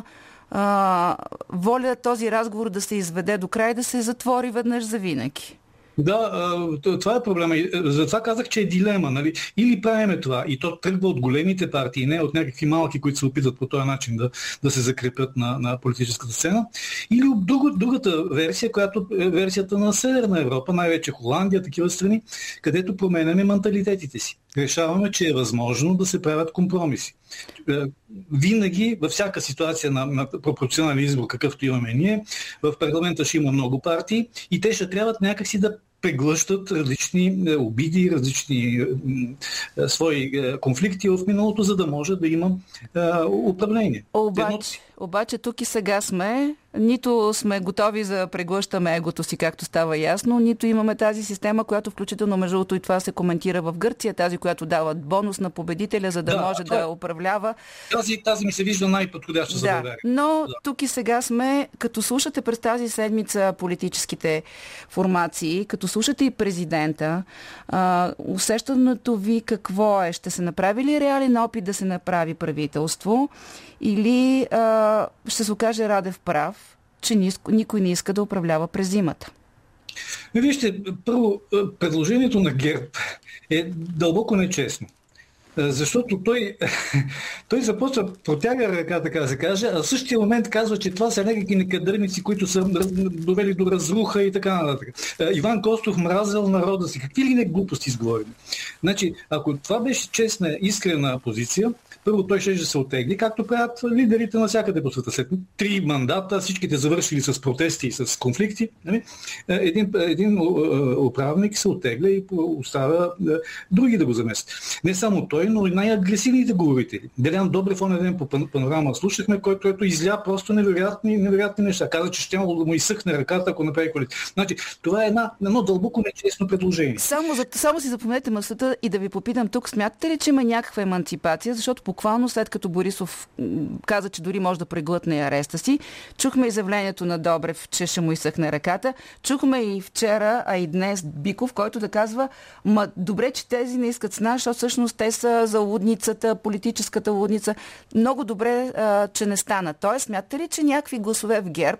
а, воля този разговор да се изведе до край, да се затвори веднъж за винаги. Да, това е проблема. Затова казах, че е дилема. Нали? Или правиме това, и то тръгва от големите партии, не от някакви малки, които се опитват по този начин да, да се закрепят на, на политическата сцена, или от друг, другата версия, която е версията на Северна Европа, най-вече Холандия, такива страни, където променяме менталитетите си. решаваме, че е възможно да се правят компромиси. Винаги, във всяка ситуация на, на пропорционален избор, какъвто имаме ние, в парламента ще има много партии и те ще трябва някакси да преглъщат различни обиди, различни е, свои е, конфликти в миналото, за да може да има е, управление. Обаче, Едно... обаче тук и сега сме, нито сме готови за преглъщаме егото си, както става ясно, нито имаме тази система, която включително между другото и това се коментира в Гърция, тази, която дава бонус на победителя, за да, да може това... да управлява. Тази, тази ми се вижда най-подходяща за България. Да, но да. Тук и сега сме, като слушате през тази седмица политическите формации, като слушате и президента, а, усещането ви какво е? Ще се направи ли реален опит да се направи правителство или а, ще се окаже Радев прав, че никой не иска да управлява през зимата? Вижте, първо, предложението на ГЕРБ е дълбоко нечестно. Защото той, той започва, протяга ръка, така да се каже, а в същия момент казва, че това са някакви некадърници, които са довели до разруха и така нататък. Иван Костов мразил народа си. Какви ли не глупости изговорим? Значи, ако това беше честна, искрена позиция, първо той ще се оттегли, както правят лидерите навсякъде по света. След три мандата, всичките завършили с протести и с конфликти, един, един управник се оттегля и оставя други да го заместят. Не само той, но и най-агресивните говорители. Делян Добрев, онен ден по Панорама слушахме, който ето изля просто невероятни, невероятни неща. Каза, че ще да му изсъхне ръката, ако направи колите. Значи, това е една, едно дълбоко нечестно предложение. Само, за, само си запомнете мъсата и да ви попитам тук, смятате ли, че има някаква еманципация, защото буквално след като Борисов каза, че дори може да преглътне ареста си, чухме изявлението на Добрев, че ще му изсъхне ръката, чухме и вчера, а и днес Биков, който да казва, ма добре, че тези не искат с нас, защото всъщност те са за лудницата, политическата лудница. Много добре, а, че не стана. Тоест, смятате ли, че някакви гласове в ГЕРБ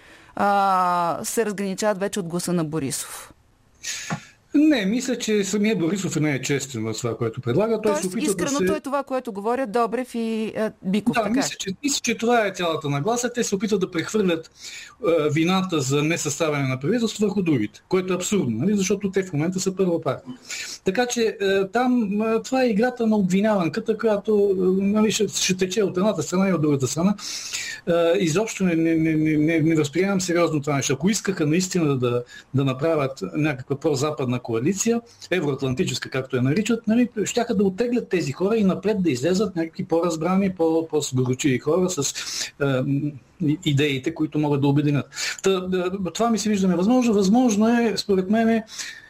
а, се разграничават вече от гласа на Борисов? Не, мисля, че самия Борисов не е честен в това, което предлага. Той Тоест, се опитва искреното да се... е това, което говорят Добрев и а, Биков. Да, така. мисля че, мисля, че това е цялата нагласа. Те се опитват да прехвърлят а, вината за несъставяне на правителство върху другите, което е абсурдно, нали? Защото те в момента са първа партия. Така че а, там а, това е играта на обвиняванката, която нали, ще, ще тече от едната страна и от другата страна. А, изобщо не, не, не, не, не възприемам сериозно това нещо. Ако искаха наистина да, да направят някаква прозападна коалиция, евроатлантическа, както я наричат, нали, щяха да оттеглят тези хора и напред да излезат някакви по-разбрани, по-сгоручиви хора с е, идеите, които могат да обединят. Та, това ми се вижда невъзможно. Възможно е, според мен,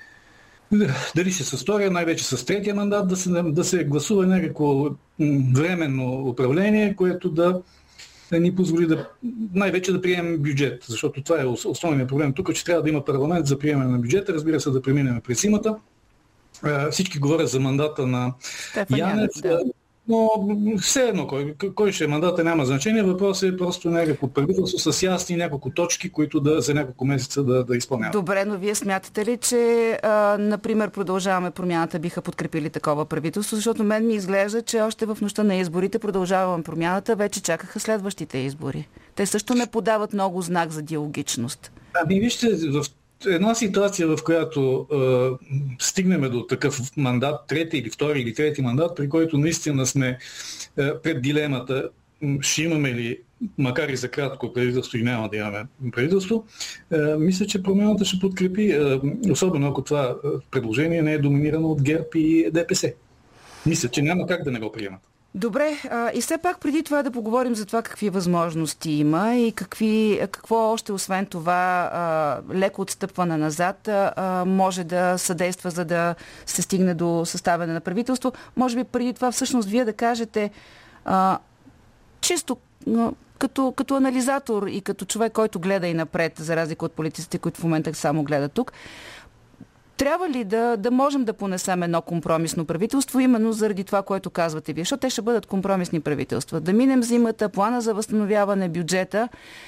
дали ще с втория, най-вече с третия мандат, да се, да се гласува някакво временно управление, което да ни позволи да най-вече да приемем бюджет, защото това е основният проблем тук, че трябва да има парламент за приемане на бюджета, разбира се да преминем през зимата. Всички говорят за мандата на Янев, да. Но все едно, кой, кой ще е мандата, няма значение. Въпросът е просто някакво правителство с ясни няколко точки, които да, за няколко месеца да, да изпълняват. Добре, но вие смятате ли, че а, например Продължаваме промяната биха подкрепили такова правителство? Защото мен ми изглежда, че още в нощта на изборите Продължаваме промяната вече чакаха следващите избори. Те също не подават много знак за диалогичност. Ами вижте, в една ситуация, в която е, стигнем до такъв мандат, трети или втори или трети мандат, при който наистина сме е, пред дилемата, ще имаме ли, макар и за кратко правителство и няма да имаме правителство, е, мисля, че промяната ще подкрепи, е, особено ако това предложение не е доминирано от ГЕРБ и ДПС. Мисля, че няма как да не го приемат. Добре, а, и все пак преди това да поговорим за това какви възможности има и какви, какво още освен това а, леко отстъпване назад а, може да съдейства, за да се стигне до съставяне на правителство. Може би преди това всъщност вие да кажете а, чисто а, като, като анализатор и като човек, който гледа и напред, за разлика от политиците, които в момента само гледат тук, трябва ли да, да можем да понесем едно компромисно правителство, именно заради това, което казвате вие? Защото те ще бъдат компромисни правителства. Да минем зимата, плана за възстановяване, бюджета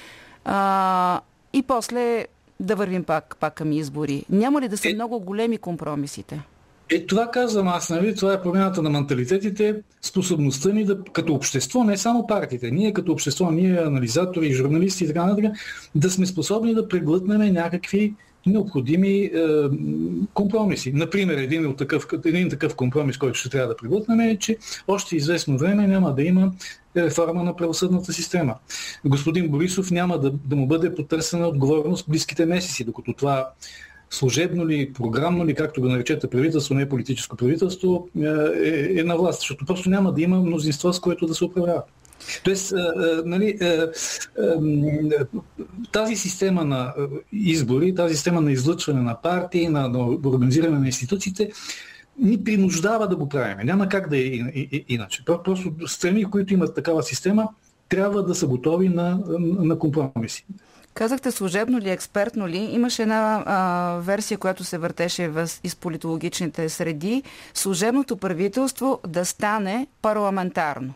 а, и после да вървим пак, пак към избори. Няма ли да са е, много големи компромисите? Е, това казвам аз, нали? Това е промяната на менталитетите, способността ни да, като общество, не само партиите, ние като общество, ние анализатори, журналисти и така нататък, да сме способни да преглътнем някакви необходими е, компромиси. Например, един, от такъв, един такъв компромис, който ще трябва да преглътнем, е, че още известно време няма да има реформа на правосъдната система. Господин Борисов няма да, да му бъде потърсена отговорност в близките месеци, докато това служебно ли, програмно ли, както го наречете правителство, не политическо правителство, е, е на власт, защото просто няма да има мнозинство, с което да се управлява. Тоест, а, а, нали, а, а, тази система на избори, тази система на излъчване на партии, на, на организиране на институциите, ни принуждава да го правим. Няма как да е иначе. Просто страни, които имат такава система, трябва да са готови на, на компромиси. Казахте служебно ли, експертно ли? Имаше една а, версия, която се въртеше в, из политологичните среди. Служебното правителство да стане парламентарно.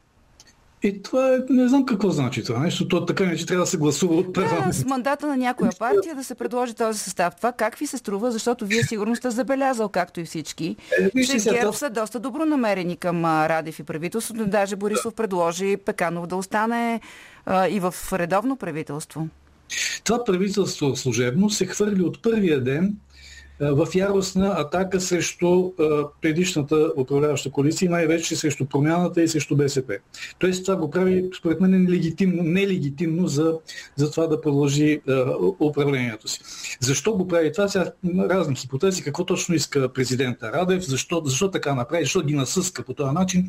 И това е, не знам какво значи това нещо. То така не, че трябва да се гласува от парламент. Да, с мандата на някоя партия да се предложи този състав. Това как ви се струва? Защото вие сигурно сте забелязал, както и всички, е, че ГЕРБ това... са доста добронамерени към Радев и правителството. Даже Борисов предложи Пеканов да остане а, и в редовно правителство. Това правителство служебно се хвърли от първия ден в яростна атака срещу предишната управляваща коалиция и най-вече срещу Промяната и срещу БСП. Тоест това го прави, според мен, нелегитимно, нелегитимно за, за това да продължи управлението си. Защо го прави това? Сега разни хипотези, какво точно иска президента Радев, защо, защо така направи, защо ги насъска по този начин.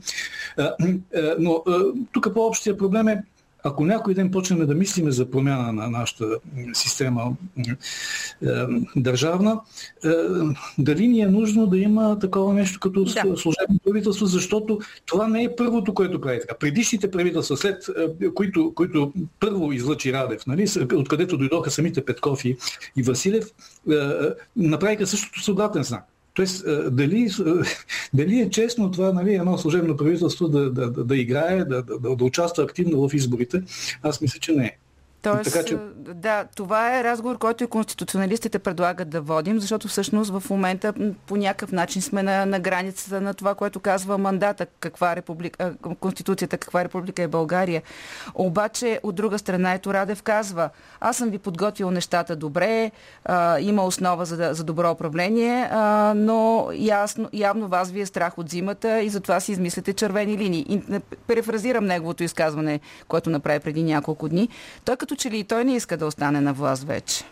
Но тук по-общия проблем е, ако някой ден почнем да мислиме за промяна на нашата система е, държавна, е, дали ни е нужно да има такова нещо като да. служебно правителство, защото това не е първото, което прави така. Предишните правителства, след е, които, които първо излъчи Радев, нали, откъдето дойдоха самите Петков и, и Василев, е, направиха същото с обратен знак. Тоест, дали, дали е честно това, нали, едно служебно правителство да, да, да, да играе, да, да, да участва активно в изборите? Аз мисля, че не е. Тоест, така, че... да, това е разговор, който и конституционалистите предлагат да водим, защото всъщност в момента по някакъв начин сме на, на границата на това, което казва мандата, каква република, Конституцията, каква република е България. Обаче, от друга страна, ето Радев казва, аз съм ви подготвил нещата добре, а, има основа за, за добро управление, а, но ясно, явно вас ви е страх от зимата и затова си измислите червени линии. И перефразирам неговото изказване, което направи преди няколко дни. Той като че ли и той не иска да остане на власт вече?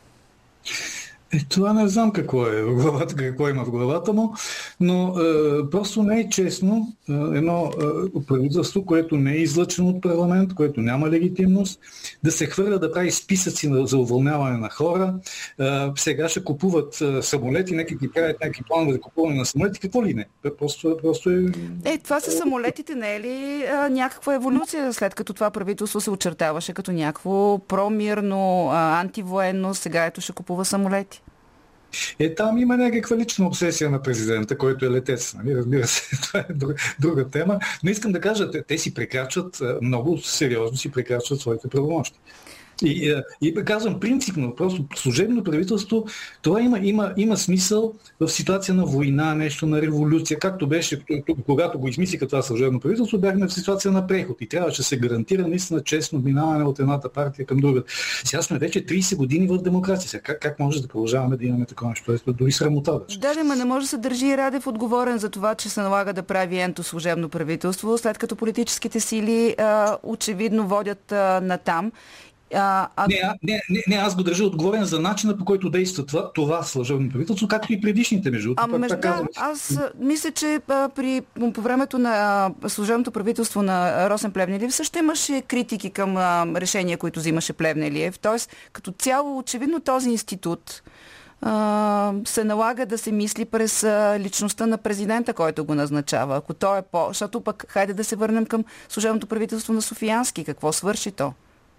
Е, това не знам какво е в главата, какво има в главата му, но е, просто не е честно е, едно е, правителство, което не е излъчено от парламент, което няма легитимност, да се хвърля да прави списъци на, за уволняване на хора. Е, сега ще купуват е, самолети, нека ги правят някакви планове за купуване на самолети. Какво ли не? Просто, просто е... Е, това са самолетите, не е ли а, някаква еволюция, след като това правителство се очертаваше като някакво промирно, а, антивоенно, сега ето ще купува самолети? Е, там има някаква лична обсесия на президента, който е летец. Нали? Разбира се, това е друга, друга тема. Но искам да кажа, те, те си прекрачват, много сериозно си прекрачват своите правомощи. И, и казвам принципно, просто служебно правителство, това има, има, има смисъл в ситуация на война, нещо на революция, както беше, когато го измислиха това служебно правителство, бяхме в ситуация на преход и трябваше да се гарантира наистина честно минаване от едната партия към другата. Сега сме вече трийсет години в демокрация. Сега как, как може да продължаваме да имаме такова нещо? Тоест, дори срамота вече. Да, но не може да се държи Радев отговорен за това, че се налага да прави енто служебно правителство, след като политическите сили а, очевидно водят а, натам. А, а... Не, не, не, не, аз го държа отговорен за начина, по който действа това, това служебно правителство, както и предишните между. А, между да, аз мисля, че а, при, по времето на служебното правителство на Росен Плевнелиев също имаше критики към а, решения, които взимаше Плевнелиев. Тоест, като цяло, очевидно този институт а, се налага да се мисли през а, личността на президента, който го назначава. Ако той е по... Защото пък, хайде да се върнем към служебното правителство на Софиянски. Какво свърши то?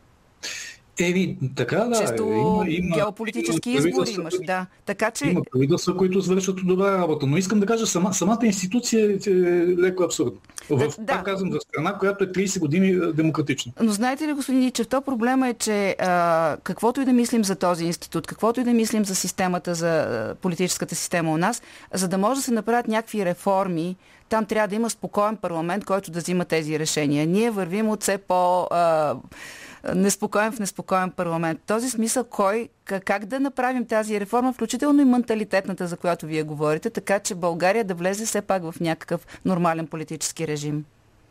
Еви, така да. Често има, има, геополитически има избори имаш, да. Така, че... Има правителства, които свършат добра работа. Но искам да кажа, сама, самата институция е леко абсурдна. В, да, пак казвам, за страна, която е трийсет години демократична. Но знаете ли, господин Ичев, то проблема е, че а, каквото и да мислим за този институт, каквото и да мислим за системата, за политическата система у нас, за да може да се направят някакви реформи, там трябва да има спокоен парламент, който да взима тези решения. Ние вървим от все по... А, неспокоен в неспокоен парламент. В този смисъл, кой, как да направим тази реформа, включително и менталитетната, за която вие говорите, така че България да влезе все пак в някакъв нормален политически режим?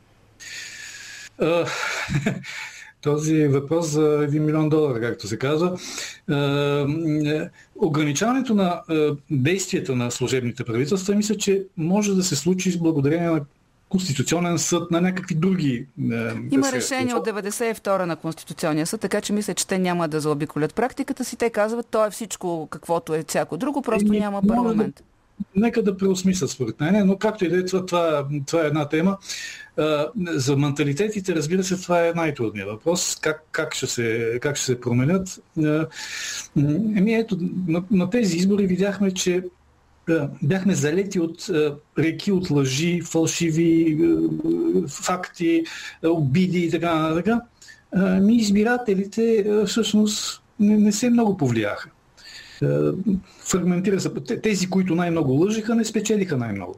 Uh, този въпрос за един милион долара, както се казва. Uh, ограничаването на uh, действията на служебните правителства, мисля, че може да се случи с благодарение на Конституционен съд, на някакви други... Е, Има решение от деветдесет и втора на Конституционния съд, така че мисля, че те няма да заобиколят практиката си. Те казват, то е всичко каквото е всяко друго, просто и, няма парламент. Да, нека да преосмислят според мен, но както и да е, това, това, това е една тема. За менталитетите, разбира се, това е най-трудният въпрос. Как, как, ще, се, как ще се променят? Еми ето, на, на тези избори видяхме, че бяхме залети от реки от лъжи, фалшиви факти, обиди и така нататък. Ми избирателите всъщност не, не се много повлияха. Фрагментира се. Тези, които най-много лъжиха, не спечелиха най-много.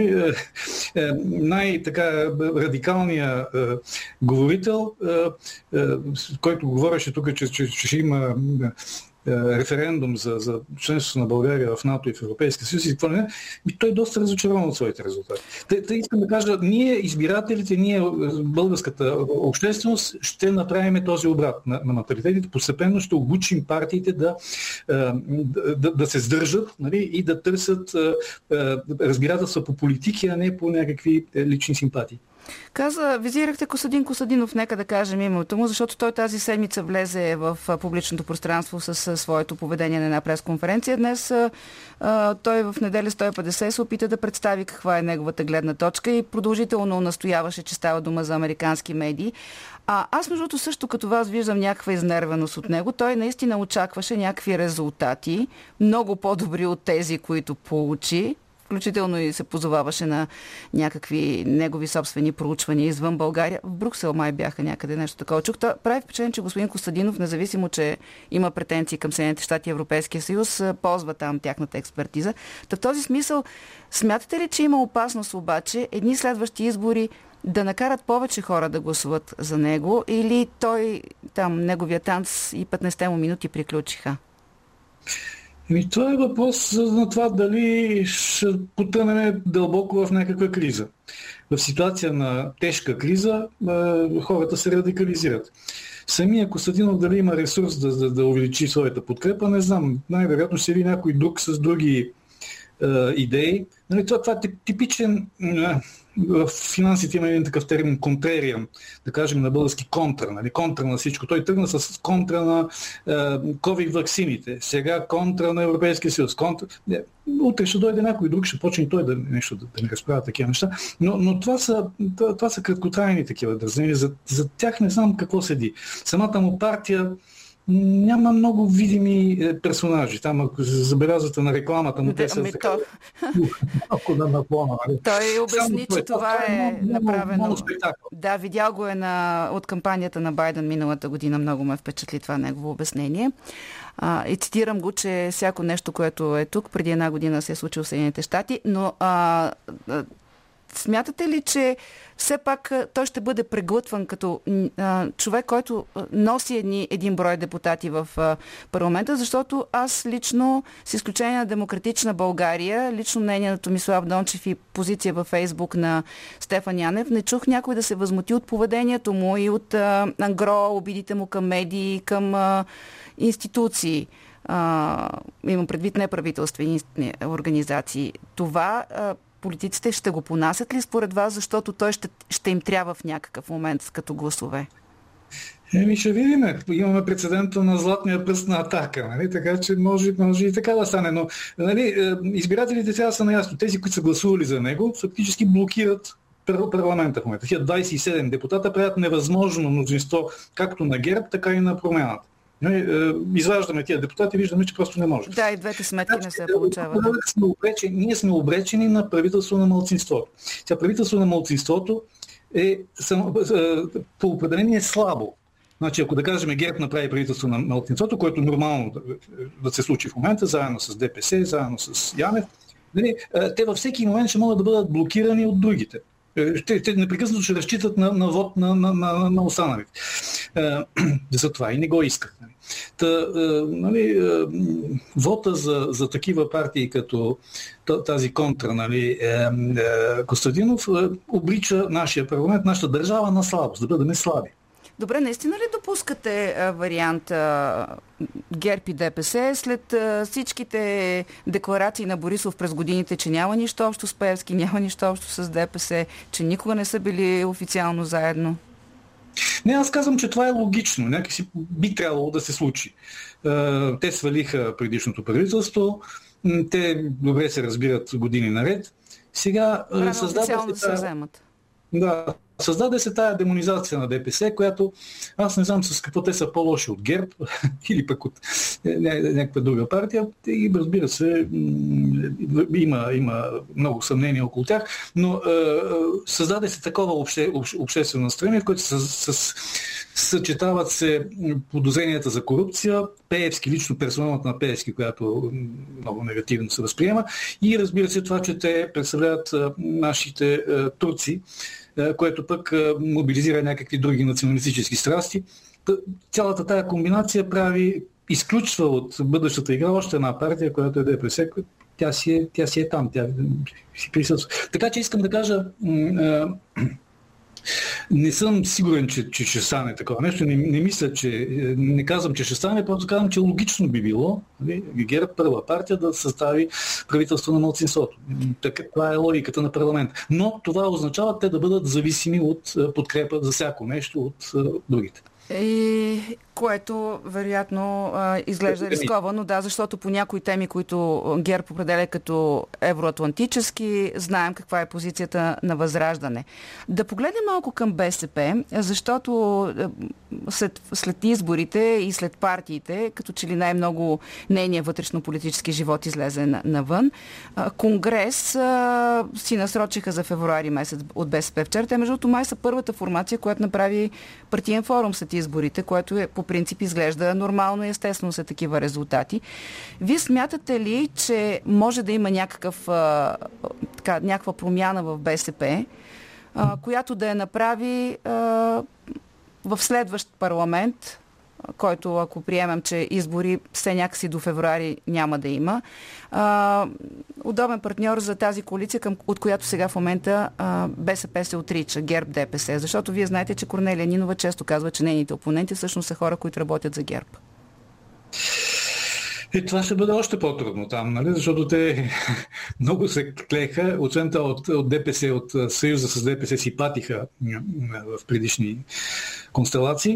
Най-радикалният говорител, който говореше тук, че, че, че ще има референдум за, за членството на България в НАТО и в Европейския съюз, и не, той е доста разочарован от своите резултати. Те искам да кажа, ние избирателите, ние българската общественост ще направим този обрат на, на менталитетите. Постепенно ще обучим партиите да, да, да се сдържат, нали, и да търсят разбирателства по политики, а не по някакви лични симпатии. Каза, визирахте Костадин Костадинов, нека да кажем името му, защото той тази седмица влезе в публичното пространство с своето поведение на една пресконференция. Днес а, той в неделя сто и петдесет се опита да представи каква е неговата гледна точка и продължително настояваше, че става дума за американски медии. А аз, между другото, също като вас виждам някаква изнервеност от него. Той наистина очакваше някакви резултати, много по-добри от тези, които получи. Включително и се позоваваше на някакви негови собствени проучвания извън България. В Брюксел май бяха някъде нещо такова. Чух, то прави впечатление, че господин Костадинов, независимо, че има претенции към Съединените щати и Европейския съюз, ползва там тяхната експертиза. Та в този смисъл, смятате ли, че има опасност обаче едни следващи избори да накарат повече хора да гласуват за него, или той, там, неговия танц и петнайсет му минути приключиха? Ами, това е въпрос на това дали ще потънем дълбоко в някаква криза. В ситуация на тежка криза хората се радикализират. Самия Костадинов дали има ресурс да, да, да увеличи своята подкрепа, не знам. Най-вероятно ще ви някой друг с други е, идеи. Нали, това, това е типичен... Е, в финансите има един такъв термин контрериан, да кажем на български контра, нали? Контра на всичко. Той тръгна с контра на е, COVID ваксините, сега контра на Европейския съюз. Контра... Не, утре ще дойде някой друг, ще почне той да, нещо, да, да не разправя такива неща. Но, но това, са, това, това са краткотрайни такива дразнения. За, за тях не знам какво седи. Самата му партия няма много видими персонажи. Там, ако забелязвате на рекламата му, те са така... Малко на наклона. Той обясни, че това е направено... Да, видял го е на... от кампанията на Байден миналата година. Много ме впечатли това негово обяснение. А, и цитирам го, че всяко нещо, което е тук, преди една година се е случило в Съединените щати, но а, а, смятате ли, че все пак той ще бъде преглътван като а, човек, който носи едни, един брой депутати в а, парламента, защото аз лично, с изключение на Демократична България, лично мнение на Томислав Дончев и позиция във Фейсбук на Стефан Янев, не чух някой да се възмути от поведението му и от а, ангро, обидите му към медии, към а, институции. А, имам предвид неправителствени организации. Това а, политиците ще го понасят ли според вас, защото той ще, ще им трябва в някакъв момент като гласове? Еми ще видим. Имаме прецедента на златния пръст на Атака, нали? Така че може, може и така да стане. Но нали, избирателите сега са наясно. Тези, които са гласували за него, фактически блокират парламента в момента. Тия двайсет и седем депутата правят невъзможно мнозинство както на ГЕРБ, така и на Промяната. Изваждаме тия депутати и виждаме, че просто не може. Да, и двете сметки не се получават. Ние сме обречени на правителство на малцинството. Тя правителство на малцинството е по определение слабо. Значи, ако да кажем ГЕРБ направи правителство на малцинството, което нормално да, да се случи в момента, заедно с ДПС, заедно с Янев, Нали, те във всеки момент ще могат да бъдат блокирани от другите. Те, те непрекъснато ще разчитат на, на вод на, на, на, на останалите. За това и не го искат. Нали. Та, нали, вота за, за такива партии като тази контра, нали, Костадинов, обрича нашия парламент, нашата държава на слабост, да бъдем слаби. Добре, наистина ли допускате а, вариант а, ГЕРБ и ДПС след а, всичките декларации на Борисов през годините, че няма нищо общо с Пеевски, няма нищо общо с ДПС, че никога не са били официално заедно? Не, аз казвам, че това е логично. Някакси би трябвало да се случи. Те свалиха предишното правителство, те добре се разбират години наред. Сега създаде се, се да, създаде се тая демонизация на ДПС, която аз не знам с какво те са по-лоши от ГЕРБ или пък от някаква друга партия. И разбира се, има, има много съмнения около тях, но е, създаде се такова обще, обще, обществено настроение, в което с, с, съчетават се подозренията за корупция, Пеевски, лично персоналът на Пеевски, която много негативно се възприема, и разбира се това, че те представляват нашите е, турци, което пък мобилизира някакви други националистически страсти. Цялата тая комбинация прави, изключва от бъдещата игра още една партия, която е ДПС, тя си е, тя си е там, тя си присъства. Така че искам да кажа, не съм сигурен, че, че ще стане такова нещо. Не, не мисля, че... Не казвам, че ще стане, просто казвам, че логично би било ГЕРБ, първа партия, да състави правителство на малцинството. Така, това е логиката на парламент. Но това означава те да бъдат зависими от подкрепа за всяко нещо от другите. И което вероятно изглежда рисковано, да, защото по някои теми, които ГЕРБ определя като евроатлантически, знаем каква е позицията на Възраждане. Да погледнем малко към БСП, защото след, след изборите и след партиите, като че ли най-много нейния вътрешно-политически живот излезе навън, Конгрес а, си насрочиха за февруари месец от БСП вчера. Те, между другото, май са първата формация, която направи партиен форум след изборите, което е по принцип изглежда нормално и естествено са такива резултати. Вие смятате ли, че може да има някакъв, а, така, някаква промяна в БСП, а, която да я направи а, в следващ парламент, който, ако приемем, че избори все някакси до февруари няма да има, а, удобен партньор за тази коалиция, към, от която сега в момента а, БСП се отрича, ГЕРБ, ДПС, защото вие знаете, че Корнелия Нинова често казва, че нейните опоненти всъщност са хора, които работят за ГЕРБ. И това ще бъде още по-трудно там, нали? Защото те много се клеха, освен това от, от ДПС, от съюза с ДПС си патиха в предишни констелации.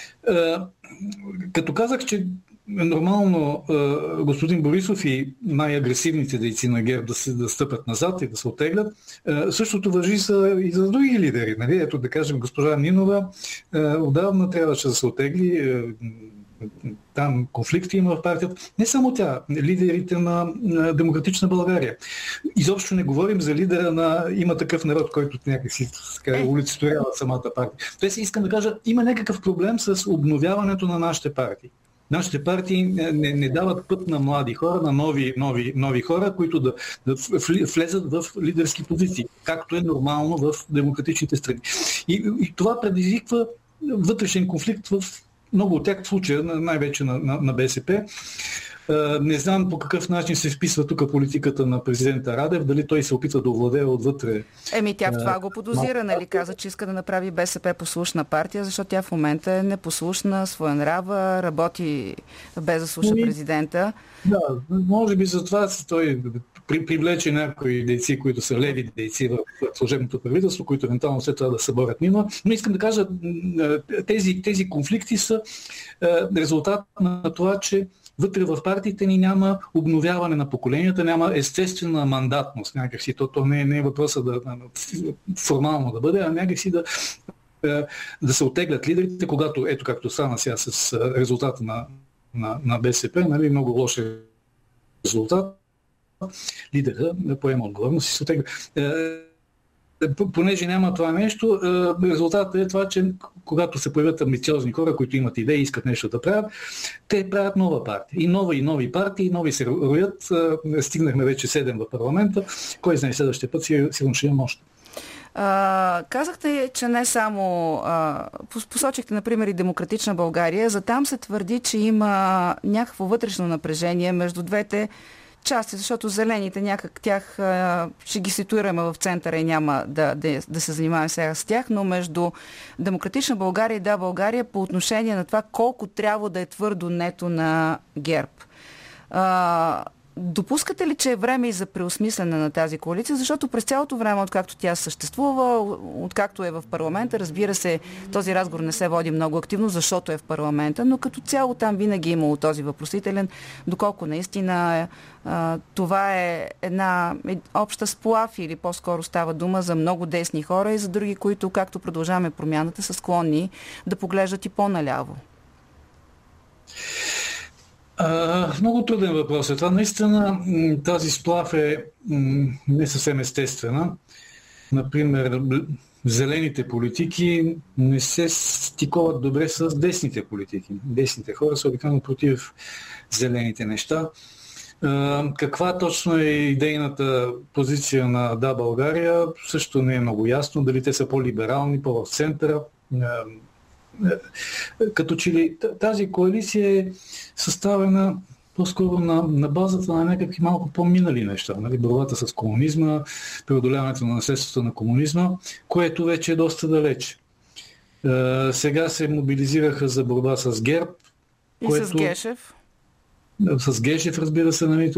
Като казах, че нормално господин Борисов и най-агресивните дейци на ГЕРБ да, се, да стъпят назад и да се оттеглят, същото важи за, и за други лидери. Нали? Ето да кажем госпожа Нинова отдавна трябваше да се оттегли. Там конфликти има в партията. Не само тя, лидерите на Демократична България. Изобщо не говорим за лидера на Има такъв народ, който някакси олицетворява самата партия. Те си искам да кажа, има някакъв проблем с обновяването на нашите партии. Нашите партии не, не дават път на млади хора, на нови, нови, нови хора, които да, да влезат в лидерски позиции, както е нормално в демократичните страни. И, и това предизвиква вътрешен конфликт в много от тях в случая, най-вече на, на, на БСП. Не знам по какъв начин се вписва тук политиката на президента Радев, дали той се опитва да овладее отвътре. Еми тя в това го подозира, нали? Каза, че иска да направи БСП послушна партия, защото тя в момента е непослушна, своенрава, работи без да слуша президента. Да, може би затова той при, привлече някои дейци, които са леви дейци в служебното правителство, които евентуално след това да съборят мимо. Но искам да кажа, тези, тези конфликти са резултат на това, че вътре в партиите ни няма обновяване на поколенията, няма естествена мандатност. Някакси то, то не, е, не е въпроса да, да формално да бъде, а някакси да, да се оттеглят лидерите, когато, ето както стана сега с резултата на, на, на БСП, нали, много лош резултат, лидера да поема отговорност и се оттегля. понеже няма това нещо, резултатът е това, че когато се появят амбициозни хора, които имат идеи и искат нещо да правят, те правят нова партия. И нова и нови партии, и нови се роят. Стигнахме вече седем в парламента. Кой знае следващия път, сигурно ще имам още. А, казахте, че не само... А, посочихте, например, и Демократична България. За там се твърди, че има някакво вътрешно напрежение между двете части, защото зелените някак тях а, ще ги ситуираме в центъра и няма да, да, да се занимаваме сега с тях, но между Демократична България и Да, България по отношение на това колко трябва да е твърдо нето на ГЕРБ. А, допускате ли, че е време и за преосмислене на тази коалиция? Защото през цялото време, откакто тя съществува, откакто е в парламента, разбира се, този разговор не се води много активно, защото е в парламента, но като цяло там винаги е имало този въпросителен, доколко наистина а, това е една обща сплав или по-скоро става дума за много десни хора и за други, които, както продължаваме промяната, са склонни да поглеждат и по-наляво. Uh, много труден въпрос е това. Наистина тази сплав е м- не съвсем естествена. Например, зелените политики не се стиковат добре с десните политики. Десните хора са обикновено против зелените неща. Uh, каква точно е идейната позиция на Да, България, също не е много ясно. Дали те са по-либерални, по-в центъра. Uh, Като че ли тази коалиция е съставена по-скоро на, на базата на някакви малко по-минали неща. Нали? Борбата с комунизма, преодоляването на наследството на комунизма, което вече е доста далече. Е, сега се мобилизираха за борба с ГЕРБ. И което... с Гешев. С Гешев, разбира се, нали,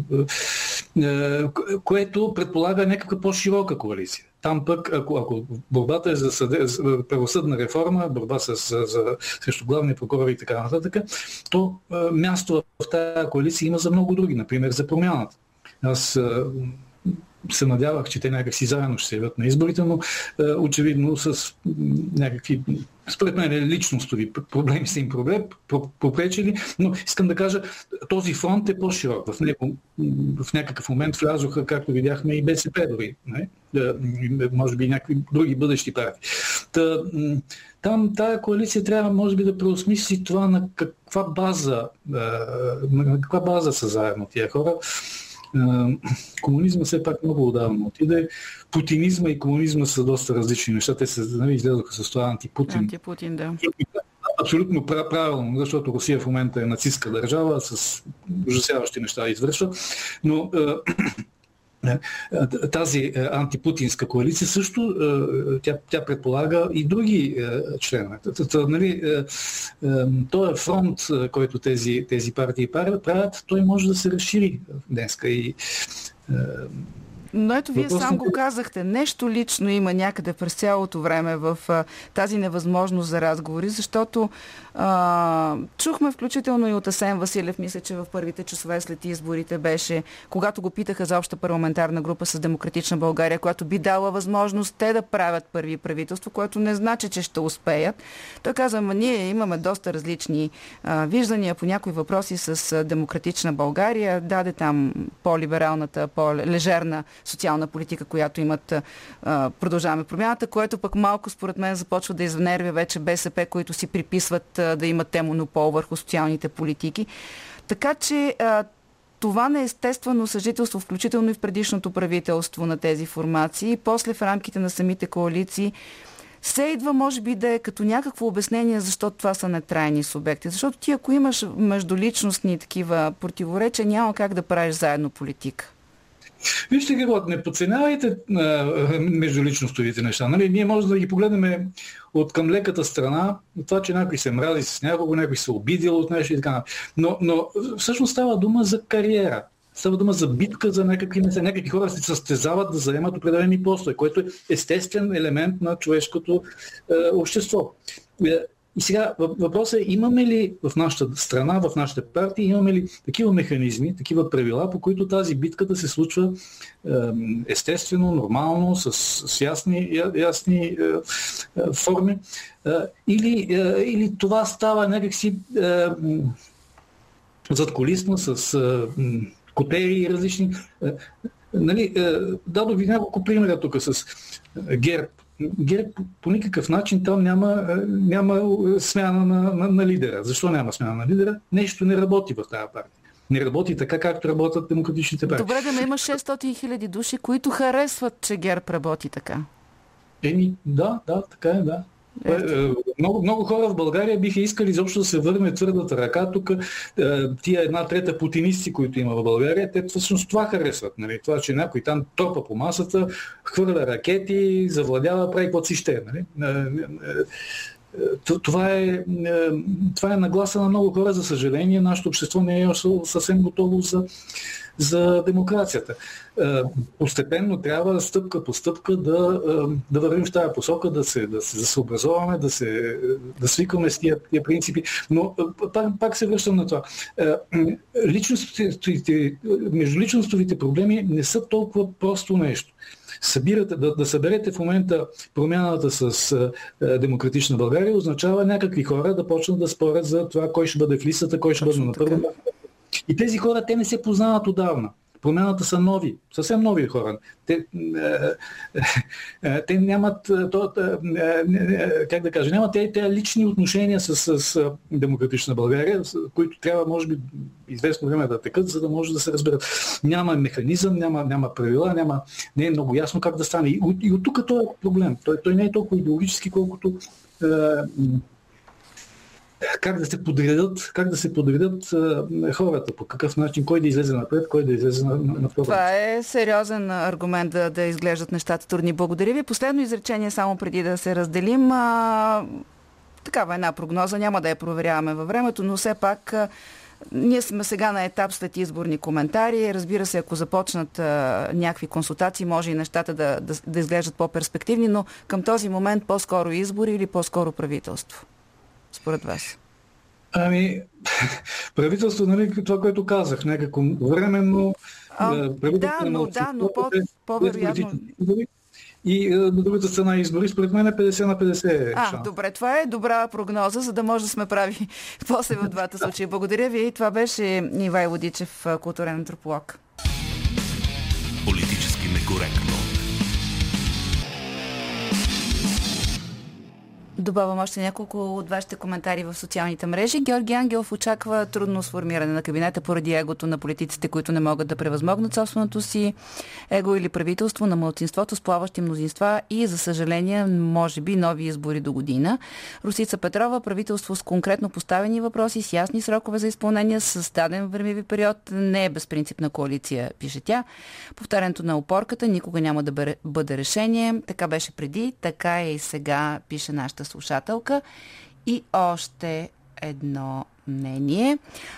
което предполага някаква по-широка коалиция. Там пък, ако, ако борбата е за, съде, за правосъдна реформа, борба с, за, срещу главния прокурор и така нататък, то а, място в тази коалиция има за много други, например за Промяната. Аз а, се надявах, че те някак си заедно ще се явят на изборите, но а, очевидно с някакви, според мен, личностови проблеми са им проблем, попречили, но искам да кажа, този фронт е по-широк. В, него, в някакъв момент влязоха, както видяхме, и БСП дори, не? Може би и някакви други бъдещи партии. Та, там тая коалиция трябва, може би, да преосмисли това на каква база, на каква база са заедно тия хора. Комунизма все пак много отдавна отиде. Путинизма и комунизма са доста различни неща. Те се, нали, излезоха с това антипутин. Антипутин, да. Абсолютно правилно, защото Русия в момента е нацистска държава, с ужасяващи неща извършва. Но тази антипутинска коалиция също тя, тя предполага и други членове. Нали, този фронт, който тези, тези партии правят, той може да се разшири днеска и Но ето, вие сам го казахте. Нещо лично има някъде през цялото време в а, тази невъзможност за разговори, защото а, чухме включително и от Асен Василев, мисля, че в първите часове след изборите беше, когато го питаха за обща парламентарна група с Демократична България, която би дала възможност те да правят първи правителство, което не значи, че ще успеят. Той каза, ма ние имаме доста различни а, виждания по някои въпроси с а, Демократична България, даде там по-либералната, по-лежерна социална политика, която имат а, Продължаваме промяната, което пък малко според мен започва да изнервя вече БСП, които си приписват а, да имат те монопол върху социалните политики. Така че а, това неестествено съжителство, включително и в предишното правителство на тези формации, и после в рамките на самите коалиции, се идва, може би, да е като някакво обяснение, защо това са нетрайни субекти. Защото ти, ако имаш междуличностни такива противоречия, няма как да правиш заедно политика. Вижте какво, не подценявайте междуличностовите неща. Нали? Ние може да ги погледнем от към леката страна, от това, че някой се мрази с някого, някой се обидил от нещо и така нататък. Но, но всъщност става дума за кариера. Става дума за битка за някакви неща. Някакви хора се състезават да заемат определени постове, което е естествен елемент на човешкото е, общество. И сега въпросът е, имаме ли в нашата страна, в нашите партии, имаме ли такива механизми, такива правила, по които тази битка да се случва е, естествено, нормално, с, с ясни, ясни е, е, форми, е, или, е, или това става някакси е, задкулисно, с е, котери различни. Нали, дадох ви няколко примера тук с ГЕРБ. ГЕРБ по никакъв начин там няма, няма смяна на, на, на лидера. Защо няма смяна на лидера? Нещо не работи в тази партия. Не работи така, както работят демократичните партии. Добре, да ме има шестстотин хиляди души, които харесват, че ГЕРБ работи така. Еми, да, да, така е, да. Е, много, много хора в България биха искали изобщо да се върне твърдата ръка. Тук тия една трета путинисти, които има в България, те всъщност това харесват. Нали? Това, че някой там тропа по масата, хвърля ракети, завладява, прави каквото си ще. Нали? Това е, това е нагласа на много хора, за съжаление. Нашето общество не е съвсем готово за, за демокрацията. Постепенно трябва стъпка по стъпка да, да вървим в тази посока, да се, да се, да се образоваме, да, се, да свикваме с тия, тия принципи. Но пак, пак се връщам на това. Личностите, междуличностовите проблеми не са толкова просто нещо. Събирате, да, да съберете в момента промяната с а, Демократична България означава някакви хора да почнат да спорят за това кой ще бъде в листата, кой ще бъде на първо. И тези хора, те не се познават отдавна. Промяната са нови, съвсем нови хора. Те, те нямат, то, как да кажа, нямат тези, тези лични отношения с, с Демократична България, които трябва, може би, известно време да текат, за да може да се разберат. Няма механизъм, няма, няма правила, няма, не е много ясно как да стане. И, и от тук това е проблем. Той, той не е толкова идеологически, колкото как да се подредят, как да се подредят а, хората, по какъв начин, кой да излезе напред, кой да излезе на, на, на второ. Това е сериозен аргумент да, да изглеждат нещата трудни. Благодаря ви. Последно изречение, само преди да се разделим. А, такава една прогноза, няма да я проверяваме във времето, но все пак а, ние сме сега на етап след изборни коментари. Разбира се, ако започнат а, някакви консултации, може и нещата да, да, да изглеждат по-перспективни, но към този момент по-скоро избори или по-скоро правителство? Според вас? Ами, правителство, нали, това, което казах, някакво временно а, да, но, да, но по, по-вероятно... И на другата страна избори, според мен е петдесет на петдесет. А, шанс. Добре, това е добра прогноза, за да може да сме прави после в двата случая. Благодаря ви. Това беше Ивайло Дичев, културен антрополог. Политически некоректно. Добавям още няколко от вашите коментари в социалните мрежи. Георги Ангелов очаква трудно сформиране на кабинета поради егото на политиците, които не могат да превъзмогнат собственото си его или правителство, на малцинството с плаващи мнозинства и, за съжаление, може би нови избори до година. Росица Петрова, правителство с конкретно поставени въпроси, с ясни срокове за изпълнение, с даден времеви период, не е безпринципна коалиция, пише тя. Повтарянето на опорката никога няма да бъде решение. Така беше преди, така е и сега, пише нашата слушателка. И още едно мнение.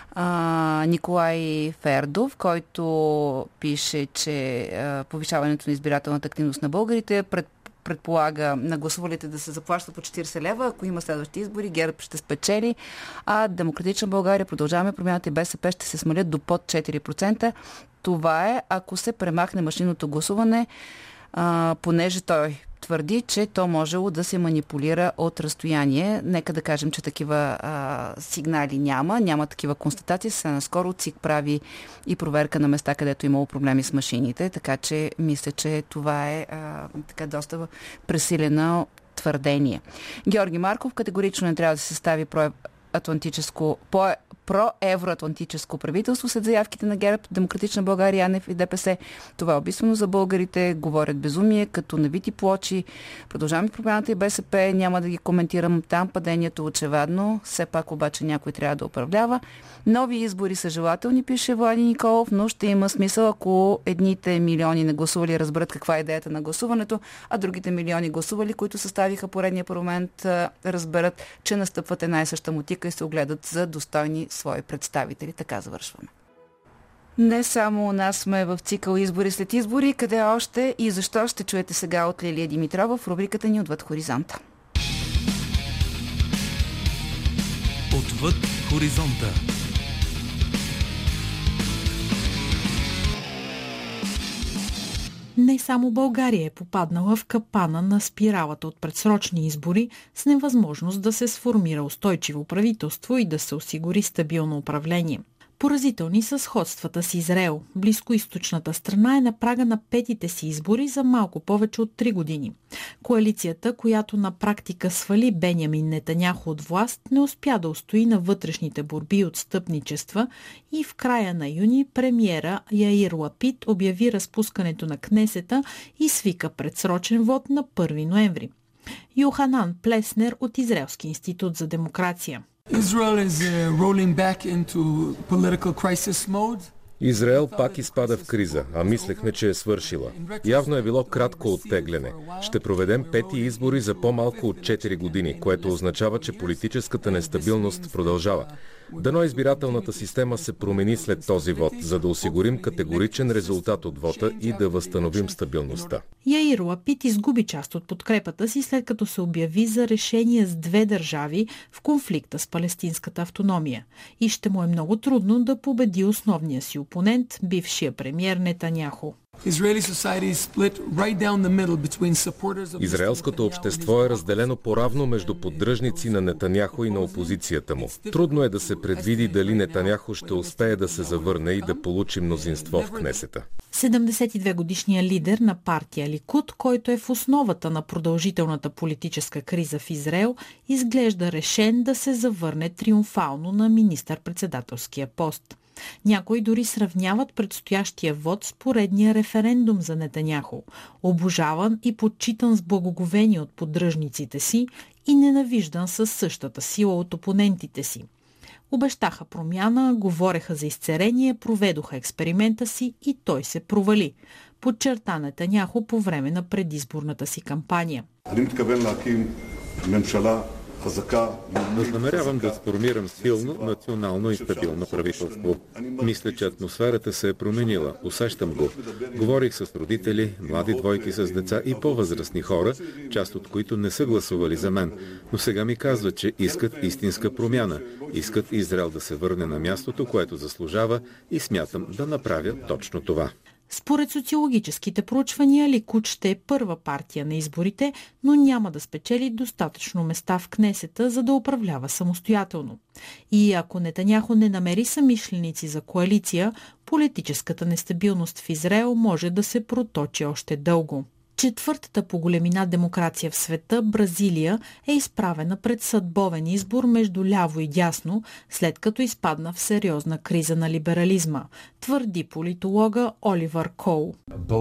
А, Николай Фердов, който пише, че а, повишаването на избирателната активност на българите пред, предполага на гласувалите да се заплаща по четирийсет лева. Ако има следващи избори, ГЕРБ ще спечели, а Демократична България, Продължаваме промяната и БСП ще се смалят до под четири процента. Това е, ако се премахне машинното гласуване, а, понеже той твърди, че то можело да се манипулира от разстояние. Нека да кажем, че такива а, сигнали няма, няма такива констатации. Се наскоро ЦИК прави и проверка на места, където имало проблеми с машините, така че мисля, че това е а, така доста пресилено твърдение. Георги Марков категорично не трябва да се състави проатлантическо, по проевроатлантическо правителство след заявките на ГЕРБ, Демократична България, АНФ и ДПС. Това е убийствено за българите, говорят безумие, като навити плочи. Продължаваме промяната и БСП, няма да ги коментирам там, падението очевадно, все пак обаче някой трябва да управлява. Нови избори са желателни, пише Влади Николов, но ще има смисъл, ако едните милиони не гласували разберат каква е идеята на гласуването, а другите милиони гласували, които съставиха поредния парламент, разберат, че настъпват една и съща мотика и се огледат за достойни свои представители. Така завършваме. Не само у нас сме в цикъл избори след избори, къде още и защо ще чуете сега от Лилия Димитрова в рубриката ни Отвъд хоризонта. Отвъд хоризонта. Не само България е попаднала в капана на спиралата от предсрочни избори с невъзможност да се сформира устойчиво правителство и да се осигури стабилно управление. Поразителни са сходствата с Израел. Близкоизточната страна е на прага на петите си избори за малко повече от три години. Коалицията, която на практика свали Бенямин Нетаняху от власт, не успя да устои на вътрешните борби и отстъпничества и в края на юни премиера Яир Лапид обяви разпускането на Кнесета и свика предсрочен вод на първи ноември. Йоханан Плеснер от Израелски институт за демокрация. Израел пак изпада в криза, а мислехме, че е свършила. Явно е било кратко оттегляне. Ще проведем пети избори за по-малко от четири години, което означава, че политическата нестабилност продължава. Дано избирателната система се промени след този вод, за да осигурим категоричен резултат от вота и да възстановим стабилността. Яир Лапид изгуби част от подкрепата си, след като се обяви за решение с две държави в конфликта с палестинската автономия. И ще му е много трудно да победи основния си опонент, бившия премиер Нетаняху. Израелското общество е разделено поравно между поддръжници на Нетаняху и на опозицията му. Трудно е да се предвиди дали Нетаняху ще успее да се завърне и да получи мнозинство в Кнесета. седемдесет и две годишният лидер на партия Ликуд, който е в основата на продължителната политическа криза в Израел, изглежда решен да се завърне триумфално на министър-председателския пост. Някои дори сравняват предстоящия вод с поредния референдум за Нетаняху, обожаван и почитан с благоговение от поддръжниците си и ненавиждан със същата сила от опонентите си. Обещаха промяна, говореха за изцерение, проведоха експеримента си и той се провали, подчерта Нетаняху по време на предизборната си кампания. Възнамерявам да сформирам силно, национално и стабилно правителство. Мисля, че атмосферата се е променила. Усещам го. Говорих с родители, млади двойки с деца и по-възрастни хора, част от които не са гласували за мен. Но сега ми казват, че искат истинска промяна. Искат Израел да се върне на мястото, което заслужава, и смятам да направя точно това. Според социологическите проучвания, Ликуд ще е първа партия на изборите, но няма да спечели достатъчно места в Кнесета, за да управлява самостоятелно. И ако Нетаняху не намери самишленици за коалиция, политическата нестабилност в Израел може да се проточи още дълго. Четвъртата по големина демокрация в света, Бразилия, е изправена пред съдбовен избор между ляво и дясно, след като изпадна в сериозна криза на либерализма, твърди политолога Оливър Коу.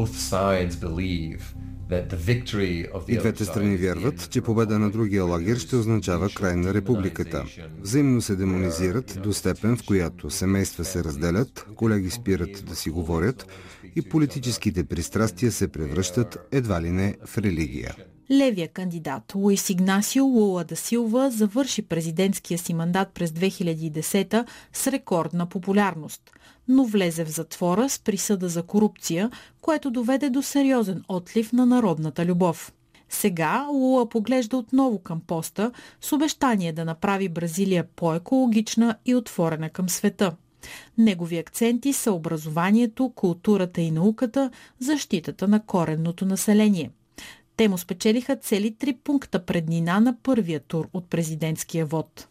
И двете страни вярват, че победа на другия лагер ще означава край на републиката. Взаимно се демонизират до степен, в която семейства се разделят, колеги спират да си говорят и политическите пристрастия се превръщат едва ли не в религия. Левия кандидат Луис Игнасио Лула да Силва завърши президентския си мандат през две хиляди и десета с рекордна популярност, но влезе в затвора с присъда за корупция, което доведе до сериозен отлив на народната любов. Сега Лула поглежда отново към поста с обещание да направи Бразилия по-екологична и отворена към света. Негови акценти са образованието, културата и науката, защитата на коренното население. Те му спечелиха цели три пункта преднина на първия тур от президентския вод.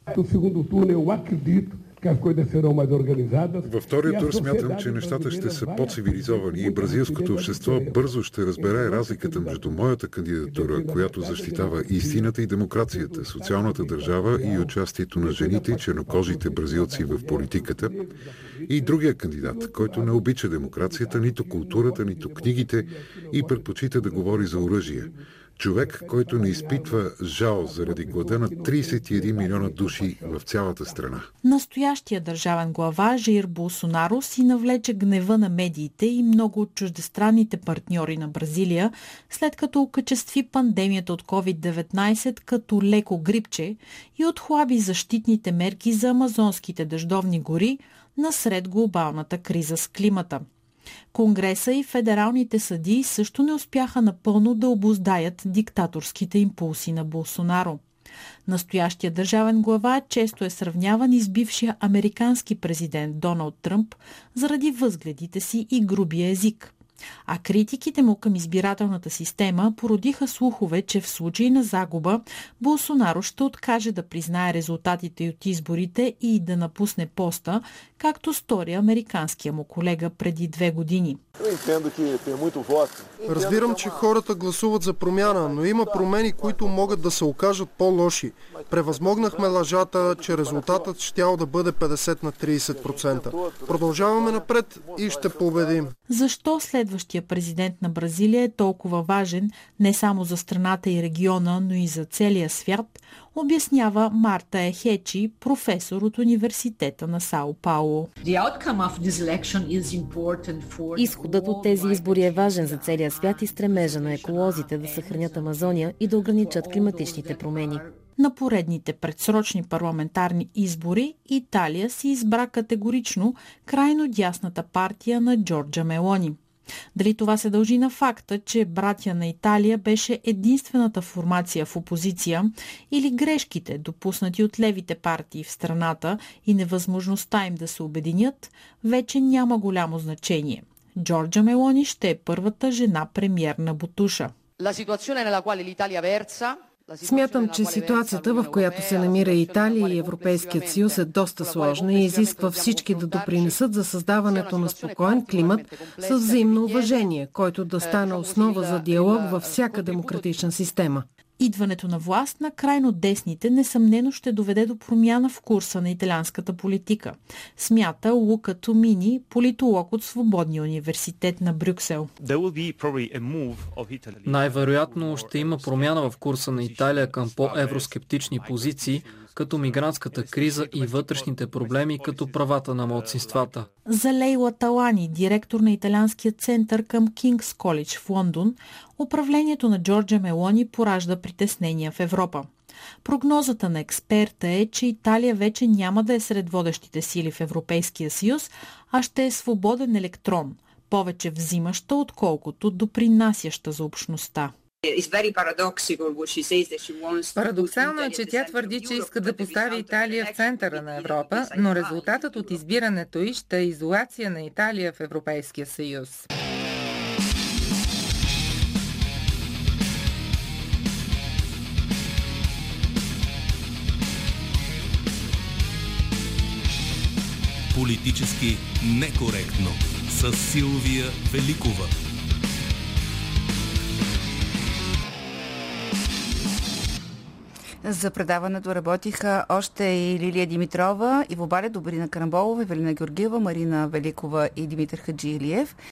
Във втория тур смятам, че нещата ще са по-цивилизовани и бразилското общество бързо ще разбере разликата между моята кандидатура, която защитава истината и демокрацията, социалната държава и участието на жените и чернокожите бразилци в политиката, и другия кандидат, който не обича демокрацията, нито културата, нито книгите и предпочита да говори за оръжие. Човек, който не изпитва жал заради глада на тридесет и един милиона души в цялата страна. Настоящия държавен глава Жаир Болсонаро си навлече гнева на медиите и много от чуждестранните партньори на Бразилия, след като окачестви пандемията от ковид деветнайсет като леко грипче и отхлаби защитните мерки за амазонските дъждовни гори насред глобалната криза с климата. Конгреса и федералните съдии също не успяха напълно да обуздаят диктаторските импулси на Болсонаро. Настоящия държавен глава често е сравняван и с бившия американски президент Доналд Тръмп заради възгледите си и грубия език. А критиките му към избирателната система породиха слухове, че в случай на загуба Болсонаро ще откаже да признае резултатите от изборите и да напусне поста, както стори американския му колега преди две години. Разбирам, че хората гласуват за промяна, но има промени, които могат да се окажат по-лоши. Превъзмогнахме лъжата, че резултатът щял да бъде петдесет на тридесет процента. Продължаваме напред и ще победим. Защо следващия президент на Бразилия е толкова важен не само за страната и региона, но и за целия свят, обяснява Марта Ехечи, професор от Университета на Сао Пауло. Изходът от тези избори е важен за целия свят и стремежа на еколозите да съхранят Амазония и да ограничат климатичните промени. На поредните предсрочни парламентарни избори Италия си избра категорично крайно дясната партия на Джорджа Мелони. Дали това се дължи на факта, че Братя на Италия беше единствената формация в опозиция, или грешките, допуснати от левите партии в страната и невъзможността им да се обединят, вече няма голямо значение. Джорджа Мелони ще е първата жена премиер на Бутуша. Смятам, че ситуацията, в която се намира Италия и Европейският съюз, е доста сложна и изисква всички да допринесат за създаването на спокоен климат с взаимно уважение, който да стане основа за диалог във всяка демократична система. Идването на власт на крайно десните несъмнено ще доведе до промяна в курса на италианската политика, смята Лука Томини, политолог от Свободния университет на Брюксел. Най-вероятно ще има промяна в курса на Италия към по-евроскептични позиции, като мигрантската криза и вътрешните проблеми, като правата на малцинствата. За Лейла Талани, директор на италианския център към Кингс Колидж в Лондон, управлението на Джорджа Мелони поражда притеснения в Европа. Прогнозата на експерта е, че Италия вече няма да е сред водещите сили в Европейския съюз, а ще е свободен електрон, повече взимаща, отколкото допринасяща за общността. Парадоксално е, че тя твърди, че иска да постави Италия в центъра на Европа, но резултатът от избирането й ще е изолация на Италия в Европейския съюз. Политически некоректно с Силвия Великова. За предаването работиха още и Лилия Димитрова, Иво Бале, Добрина Карамболова, Евелина Георгиева, Марина Великова и Димитър Хаджиилиев.